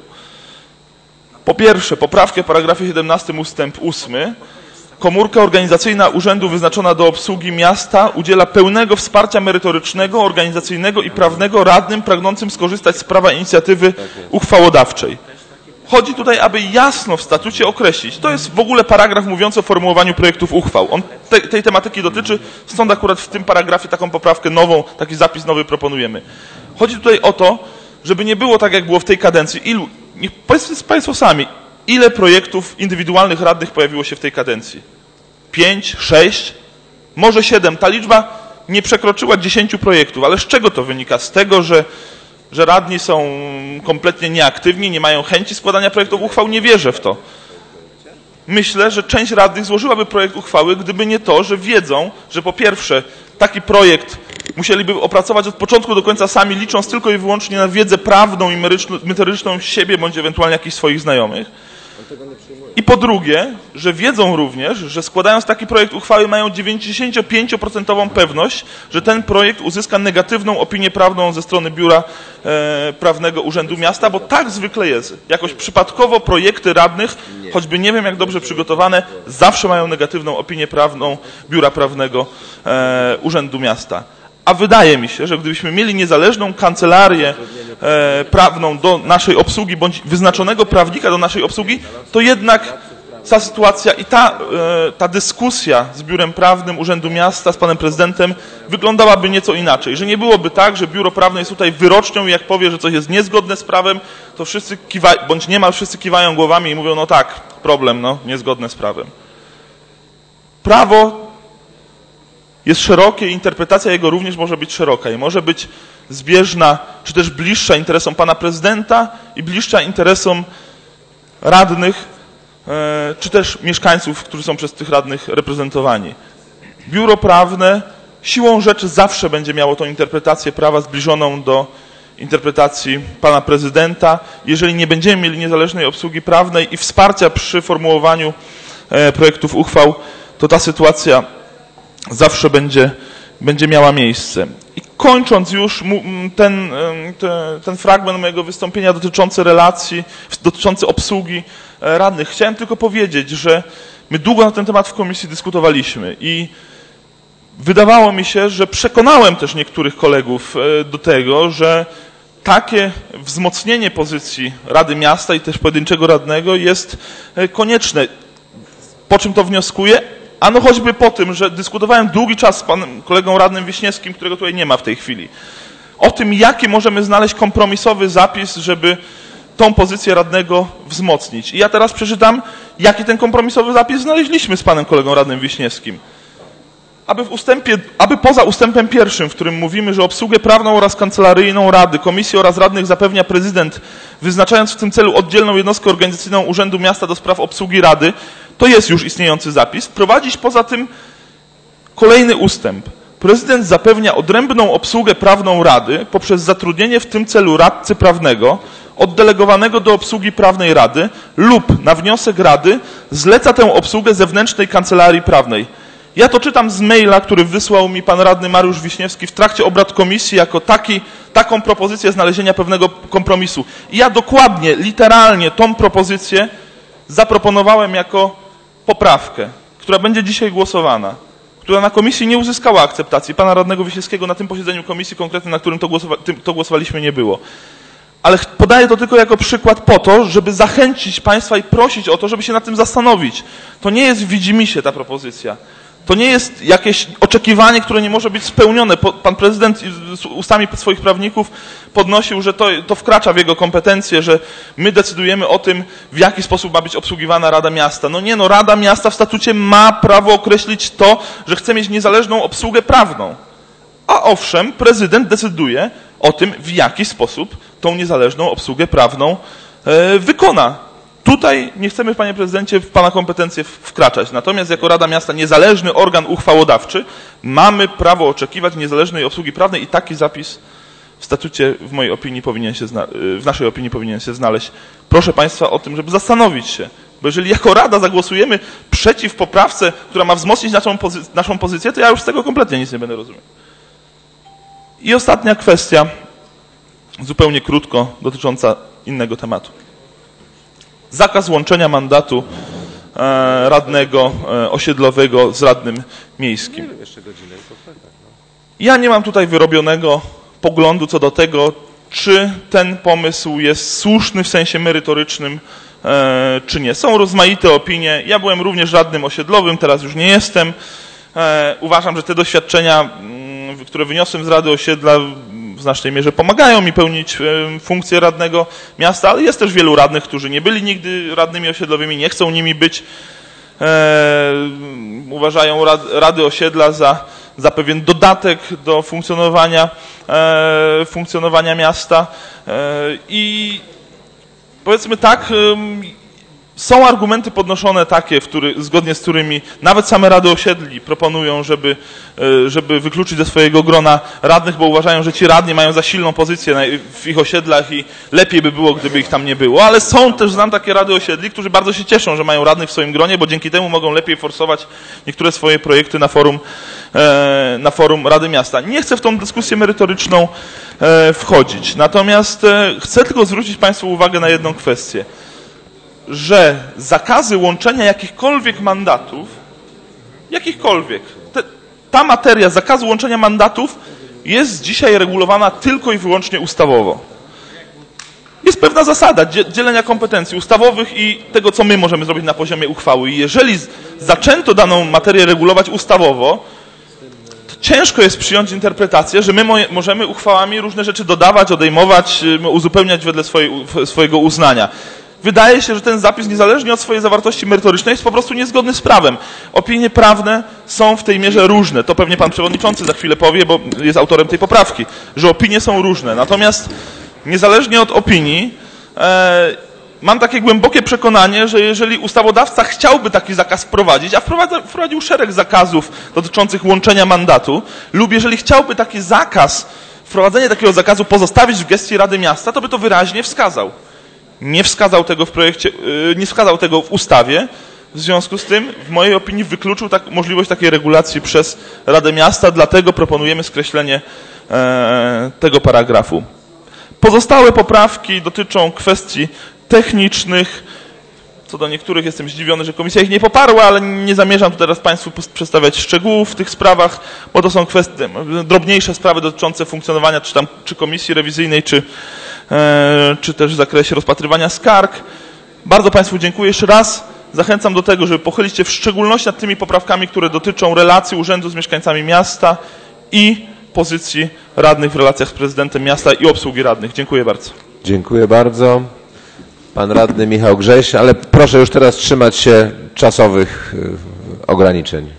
Po pierwsze, poprawkę w paragrafie siedemnastym ustęp ósmy. Komórka organizacyjna urzędu wyznaczona do obsługi miasta udziela pełnego wsparcia merytorycznego, organizacyjnego i prawnego radnym pragnącym skorzystać z prawa inicjatywy uchwałodawczej. Chodzi tutaj, aby jasno w statucie określić. To jest w ogóle paragraf mówiący o formułowaniu projektów uchwał. On te, tej tematyki dotyczy, stąd akurat w tym paragrafie taką poprawkę nową, taki zapis nowy proponujemy. Chodzi tutaj o to, żeby nie było tak, jak było w tej kadencji. Ilu, niech Państwo sami, ile projektów indywidualnych radnych pojawiło się w tej kadencji? Pięć, sześć, może siedem. Ta liczba nie przekroczyła dziesięciu projektów. Ale z czego to wynika? Z tego, że, że radni są kompletnie nieaktywni, nie mają chęci składania projektów uchwał? Nie wierzę w to. Myślę, że część radnych złożyłaby projekt uchwały, gdyby nie to, że wiedzą, że po pierwsze taki projekt musieliby opracować od początku do końca sami, licząc tylko i wyłącznie na wiedzę prawną i merytoryczną siebie, bądź ewentualnie jakichś swoich znajomych. I po drugie, że wiedzą również, że składając taki projekt uchwały mają dziewięćdziesięciopięcioprocentową pewność, że ten projekt uzyska negatywną opinię prawną ze strony Biura e, Prawnego Urzędu Miasta, bo tak zwykle jest. Jakoś przypadkowo projekty radnych, choćby nie wiem jak dobrze przygotowane, zawsze mają negatywną opinię prawną Biura Prawnego e, Urzędu Miasta. A wydaje mi się, że gdybyśmy mieli niezależną kancelarię e, prawną do naszej obsługi, bądź wyznaczonego prawnika do naszej obsługi, to jednak ta sytuacja i ta, e, ta dyskusja z Biurem Prawnym Urzędu Miasta, z panem prezydentem wyglądałaby nieco inaczej. Że nie byłoby tak, że Biuro Prawne jest tutaj wyrocznią i jak powie, że coś jest niezgodne z prawem, to wszyscy kiwają, bądź niemal wszyscy kiwają głowami i mówią, no tak, problem, no, niezgodne z prawem. Prawo jest szerokie i interpretacja jego również może być szeroka i może być zbieżna, czy też bliższa interesom pana prezydenta i bliższa interesom radnych, czy też mieszkańców, którzy są przez tych radnych reprezentowani. Biuro Prawne siłą rzeczy zawsze będzie miało tą interpretację prawa zbliżoną do interpretacji pana prezydenta. Jeżeli nie będziemy mieli niezależnej obsługi prawnej i wsparcia przy formułowaniu projektów uchwał, to ta sytuacja zawsze będzie, będzie miała miejsce. I kończąc już ten, ten, ten fragment mojego wystąpienia dotyczący relacji, dotyczący obsługi radnych, chciałem tylko powiedzieć, że my długo na ten temat w komisji dyskutowaliśmy i wydawało mi się, że przekonałem też niektórych kolegów do tego, że takie wzmocnienie pozycji Rady Miasta i też pojedynczego radnego jest konieczne. Po czym to wnioskuję? Ano choćby po tym, że dyskutowałem długi czas z panem kolegą radnym Wiśniewskim, którego tutaj nie ma w tej chwili, o tym, jaki możemy znaleźć kompromisowy zapis, żeby tą pozycję radnego wzmocnić. I ja teraz przeczytam, jaki ten kompromisowy zapis znaleźliśmy z panem kolegą radnym Wiśniewskim. Aby, w ustępie, aby poza ustępem pierwszym, w którym mówimy, że obsługę prawną oraz kancelaryjną Rady, Komisji oraz radnych zapewnia prezydent, wyznaczając w tym celu oddzielną jednostkę organizacyjną Urzędu Miasta do spraw obsługi Rady, to jest już istniejący zapis, wprowadzić poza tym kolejny ustęp. Prezydent zapewnia odrębną obsługę prawną Rady poprzez zatrudnienie w tym celu radcy prawnego oddelegowanego do obsługi prawnej Rady lub na wniosek Rady zleca tę obsługę zewnętrznej kancelarii prawnej. Ja to czytam z maila, który wysłał mi pan radny Mariusz Wiśniewski w trakcie obrad komisji jako taki, taką propozycję znalezienia pewnego kompromisu. I ja dokładnie, literalnie tą propozycję zaproponowałem jako poprawkę, która będzie dzisiaj głosowana, która na komisji nie uzyskała akceptacji, pana radnego Wiśniewskiego na tym posiedzeniu komisji konkretnym, na którym to, głosowa tym, to głosowaliśmy, nie było. Ale podaję to tylko jako przykład po to, żeby zachęcić państwa i prosić o to, żeby się nad tym zastanowić. To nie jest widzimisię ta propozycja. To nie jest jakieś oczekiwanie, które nie może być spełnione. Pan prezydent ustami swoich prawników podnosił, że to, to wkracza w jego kompetencje, że my decydujemy o tym, w jaki sposób ma być obsługiwana Rada Miasta. No nie, no Rada Miasta w statucie ma prawo określić to, że chce mieć niezależną obsługę prawną. A owszem, prezydent decyduje o tym, w jaki sposób tą niezależną obsługę prawną e, wykona. Tutaj nie chcemy, panie prezydencie, w pana kompetencje wkraczać. Natomiast jako Rada Miasta, niezależny organ uchwałodawczy, mamy prawo oczekiwać niezależnej obsługi prawnej i taki zapis w statucie, w mojej opinii, powinien się w naszej opinii powinien się znaleźć. Proszę państwa o tym, żeby zastanowić się. Bo jeżeli jako Rada zagłosujemy przeciw poprawce, która ma wzmocnić naszą, pozy naszą pozycję, to ja już z tego kompletnie nic nie będę rozumiał. I ostatnia kwestia, zupełnie krótko, dotycząca innego tematu. Zakaz łączenia mandatu e, radnego e, osiedlowego z radnym miejskim. Ja nie mam tutaj wyrobionego poglądu co do tego, czy ten pomysł jest słuszny w sensie merytorycznym, e, czy nie. Są rozmaite opinie. Ja byłem również radnym osiedlowym, teraz już nie jestem. E, uważam, że te doświadczenia, m, które wyniosłem z Rady Osiedla, w znacznej mierze pomagają mi pełnić funkcję radnego miasta, ale jest też wielu radnych, którzy nie byli nigdy radnymi osiedlowymi, nie chcą nimi być. E, uważają rad, Rady Osiedla za, za pewien dodatek do funkcjonowania, e, funkcjonowania miasta. E, I powiedzmy tak, e, są argumenty podnoszone takie, w który, zgodnie z którymi nawet same Rady Osiedli proponują, żeby, żeby wykluczyć ze swojego grona radnych, bo uważają, że ci radni mają za silną pozycję w ich osiedlach i lepiej by było, gdyby ich tam nie było. Ale są też, znam takie Rady Osiedli, którzy bardzo się cieszą, że mają radnych w swoim gronie, bo dzięki temu mogą lepiej forsować niektóre swoje projekty na forum, na forum Rady Miasta. Nie chcę w tą dyskusję merytoryczną wchodzić. Natomiast chcę tylko zwrócić państwu uwagę na jedną kwestię, że zakazy łączenia jakichkolwiek mandatów, jakichkolwiek, te, ta materia zakazu łączenia mandatów jest dzisiaj regulowana tylko i wyłącznie ustawowo. Jest pewna zasada dzielenia kompetencji ustawowych i tego, co my możemy zrobić na poziomie uchwały. I jeżeli zaczęto daną materię regulować ustawowo, to ciężko jest przyjąć interpretację, że my możemy uchwałami różne rzeczy dodawać, odejmować, uzupełniać wedle swojej, swojego uznania. Wydaje się, że ten zapis, niezależnie od swojej zawartości merytorycznej, jest po prostu niezgodny z prawem. Opinie prawne są w tej mierze różne. To pewnie pan przewodniczący za chwilę powie, bo jest autorem tej poprawki, że opinie są różne. Natomiast niezależnie od opinii, e, mam takie głębokie przekonanie, że jeżeli ustawodawca chciałby taki zakaz wprowadzić, a wprowadza, wprowadził szereg zakazów dotyczących łączenia mandatu, lub jeżeli chciałby taki zakaz, wprowadzenie takiego zakazu pozostawić w gestii Rady Miasta, to by to wyraźnie wskazał. Nie wskazał tego w projekcie, nie wskazał tego w ustawie, w związku z tym, w mojej opinii, wykluczył tak, możliwość takiej regulacji przez Radę Miasta, dlatego proponujemy skreślenie e, tego paragrafu. Pozostałe poprawki dotyczą kwestii technicznych. Co do niektórych jestem zdziwiony, że komisja ich nie poparła, ale nie zamierzam tu teraz państwu przedstawiać szczegółów w tych sprawach, bo to są kwestie, drobniejsze sprawy dotyczące funkcjonowania czy, tam, czy komisji rewizyjnej, czy, e, czy też w zakresie rozpatrywania skarg. Bardzo państwu dziękuję jeszcze raz. Zachęcam do tego, żeby pochylić się w szczególności nad tymi poprawkami, które dotyczą relacji urzędu z mieszkańcami miasta i pozycji radnych w relacjach z prezydentem miasta i obsługi radnych. Dziękuję bardzo. Dziękuję bardzo. Pan radny Michał Grześ, ale proszę już teraz trzymać się czasowych ograniczeń.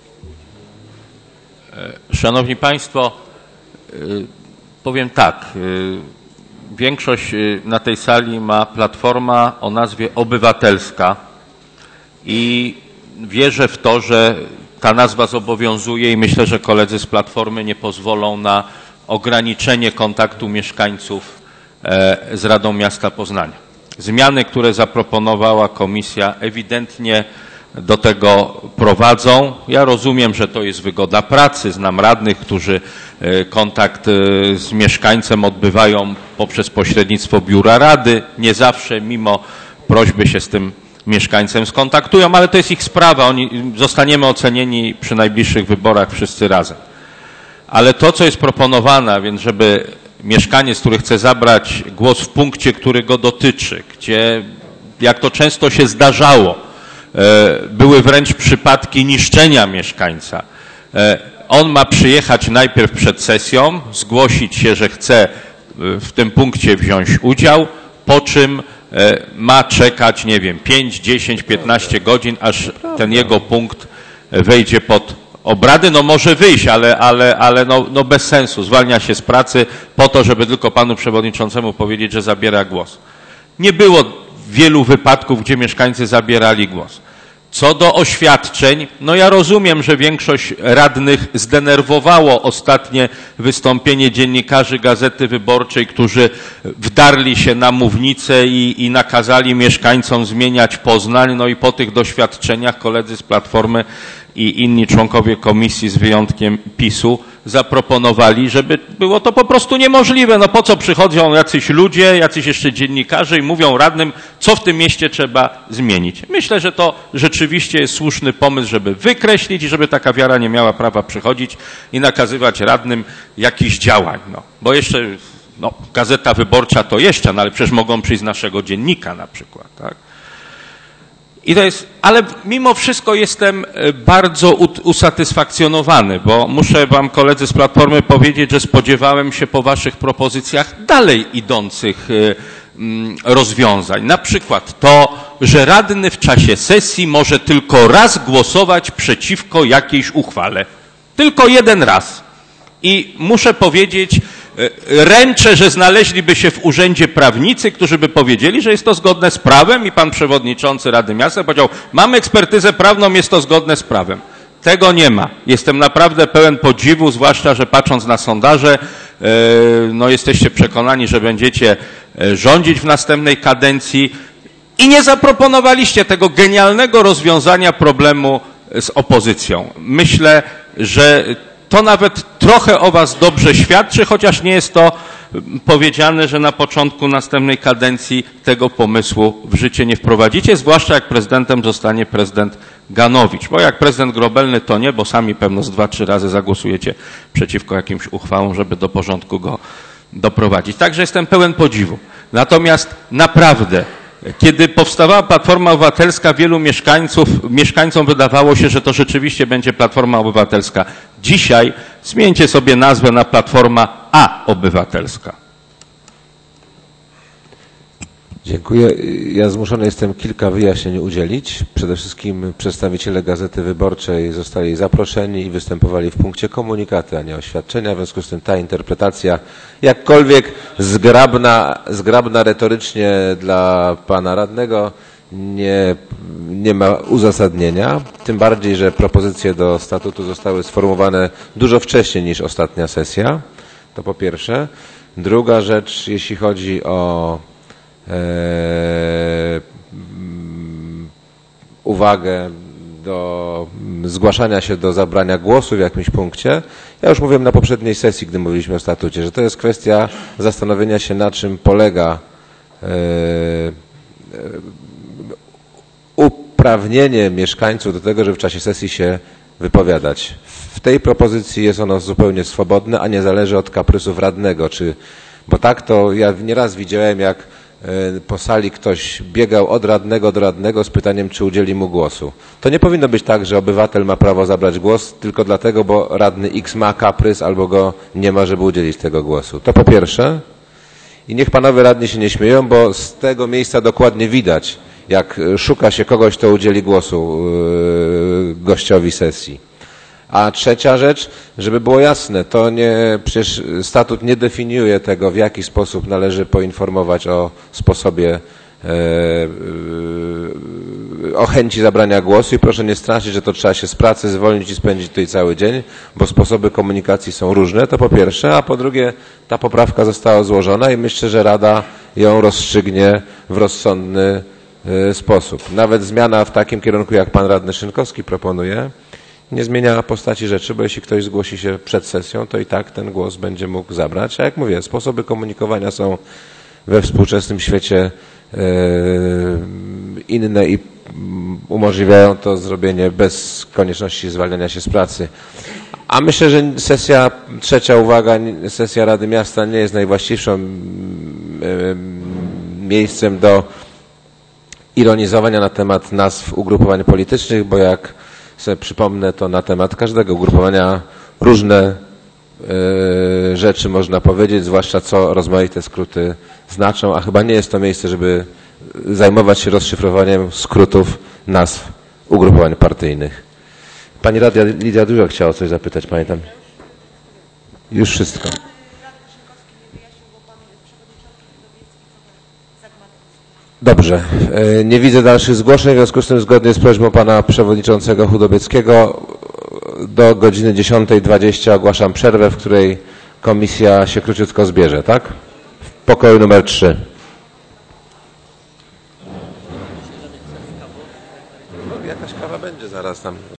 Szanowni Państwo, powiem tak. Większość na tej sali ma platforma o nazwie Obywatelska i wierzę w to, że ta nazwa zobowiązuje i myślę, że koledzy z Platformy nie pozwolą na ograniczenie kontaktu mieszkańców z Radą Miasta Poznania. Zmiany, które zaproponowała komisja, ewidentnie do tego prowadzą. Ja rozumiem, że to jest wygoda pracy. Znam radnych, którzy kontakt z mieszkańcem odbywają poprzez pośrednictwo biura rady. Nie zawsze, mimo prośby, się z tym mieszkańcem skontaktują, ale to jest ich sprawa, oni, zostaniemy ocenieni przy najbliższych wyborach wszyscy razem. Ale to, co jest proponowane, a więc żeby mieszkaniec, który chce zabrać głos w punkcie, który go dotyczy, gdzie, jak to często się zdarzało, były wręcz przypadki niszczenia mieszkańca. On ma przyjechać najpierw przed sesją, zgłosić się, że chce w tym punkcie wziąć udział, po czym ma czekać, nie wiem, pięć, dziesięć, piętnaście godzin, aż ten jego punkt wejdzie pod obrady. No może wyjść, ale, ale, ale no, no bez sensu. Zwalnia się z pracy po to, żeby tylko panu przewodniczącemu powiedzieć, że zabiera głos. Nie było wielu wypadków, gdzie mieszkańcy zabierali głos. Co do oświadczeń, no ja rozumiem, że większość radnych zdenerwowało ostatnie wystąpienie dziennikarzy Gazety Wyborczej, którzy wdarli się na mównicę i, i nakazali mieszkańcom zmieniać Poznań. No i po tych doświadczeniach koledzy z Platformy i inni członkowie komisji z wyjątkiem PiSu zaproponowali, żeby było to po prostu niemożliwe. No po co przychodzą jacyś ludzie, jacyś jeszcze dziennikarze i mówią radnym, co w tym mieście trzeba zmienić. Myślę, że to rzeczywiście jest słuszny pomysł, żeby wykreślić i żeby taka wiara nie miała prawa przychodzić i nakazywać radnym jakichś działań. No, bo jeszcze no, Gazeta Wyborcza to jeszcze, no ale przecież mogą przyjść z naszego dziennika na przykład, tak? I to jest, ale mimo wszystko jestem bardzo usatysfakcjonowany, bo muszę wam, koledzy z Platformy, powiedzieć, że spodziewałem się po waszych propozycjach dalej idących rozwiązań. Na przykład to, że radny w czasie sesji może tylko raz głosować przeciwko jakiejś uchwale. Tylko jeden raz. I muszę powiedzieć, ręczę, że znaleźliby się w urzędzie prawnicy, którzy by powiedzieli, że jest to zgodne z prawem i pan przewodniczący Rady Miasta powiedział, mamy ekspertyzę prawną, jest to zgodne z prawem. Tego nie ma. Jestem naprawdę pełen podziwu, zwłaszcza, że patrząc na sondaże, no jesteście przekonani, że będziecie rządzić w następnej kadencji i nie zaproponowaliście tego genialnego rozwiązania problemu z opozycją. Myślę, że to nawet trochę o was dobrze świadczy, chociaż nie jest to powiedziane, że na początku następnej kadencji tego pomysłu w życie nie wprowadzicie, zwłaszcza jak prezydentem zostanie prezydent Ganowicz. Bo jak prezydent Grobelny to nie, bo sami pewno z dwa, trzy razy zagłosujecie przeciwko jakimś uchwałom, żeby do porządku go doprowadzić. Także jestem pełen podziwu. Natomiast naprawdę, kiedy powstawała Platforma Obywatelska, wielu mieszkańców, mieszkańcom wydawało się, że to rzeczywiście będzie Platforma Obywatelska. Dzisiaj zmieńcie sobie nazwę na Platforma A Obywatelska. Dziękuję. Ja zmuszony jestem kilka wyjaśnień udzielić. Przede wszystkim przedstawiciele Gazety Wyborczej zostali zaproszeni i występowali w punkcie komunikaty, a nie oświadczenia. W związku z tym ta interpretacja, jakkolwiek zgrabna, zgrabna retorycznie dla pana radnego, nie, nie ma uzasadnienia. Tym bardziej, że propozycje do statutu zostały sformułowane dużo wcześniej niż ostatnia sesja. To po pierwsze. Druga rzecz, jeśli chodzi o E, uwagę do zgłaszania się do zabrania głosu w jakimś punkcie. Ja już mówiłem na poprzedniej sesji, gdy mówiliśmy o statucie, że to jest kwestia zastanowienia się, na czym polega e, e, uprawnienie mieszkańców do tego, żeby w czasie sesji się wypowiadać. W tej propozycji jest ono zupełnie swobodne, a nie zależy od kaprysów radnego, czy, bo tak to ja nieraz widziałem, jak po sali ktoś biegał od radnego do radnego z pytaniem, czy udzieli mu głosu. To nie powinno być tak, że obywatel ma prawo zabrać głos tylko dlatego, bo radny X ma kaprys albo go nie ma, żeby udzielić tego głosu. To po pierwsze. I niech panowie radni się nie śmieją, bo z tego miejsca dokładnie widać, jak szuka się kogoś, kto udzieli głosu gościowi sesji. A trzecia rzecz, żeby było jasne, to nie, przecież statut nie definiuje tego, w jaki sposób należy poinformować o sposobie, e, e, o chęci zabrania głosu i proszę nie straszyć, że to trzeba się z pracy zwolnić i spędzić tutaj cały dzień, bo sposoby komunikacji są różne, to po pierwsze, a po drugie ta poprawka została złożona i myślę, że Rada ją rozstrzygnie w rozsądny e, sposób. Nawet zmiana w takim kierunku, jak pan radny Szynkowski proponuje, nie zmienia postaci rzeczy, bo jeśli ktoś zgłosi się przed sesją, to i tak ten głos będzie mógł zabrać. A jak mówię, sposoby komunikowania są we współczesnym świecie yy, inne i umożliwiają to zrobienie bez konieczności zwalniania się z pracy. A myślę, że sesja, trzecia uwaga, sesja Rady Miasta nie jest najwłaściwszą miejscem do ironizowania na temat nazw ugrupowań politycznych, bo jak sobie przypomnę, to na temat każdego ugrupowania różne rzeczy można powiedzieć, zwłaszcza co rozmaite skróty znaczą, a chyba nie jest to miejsce, żeby zajmować się rozszyfrowaniem skrótów nazw ugrupowań partyjnych. Pani Radia Lidia Dużak chciała coś zapytać, pamiętam. Już wszystko. Dobrze. Nie widzę dalszych zgłoszeń, w związku z tym zgodnie z prośbą pana przewodniczącego Chudobieckiego do godziny dziesiątej dwadzieścia ogłaszam przerwę, w której komisja się króciutko zbierze, tak? W pokoju numer trzy. Jakaś kawa będzie zaraz tam.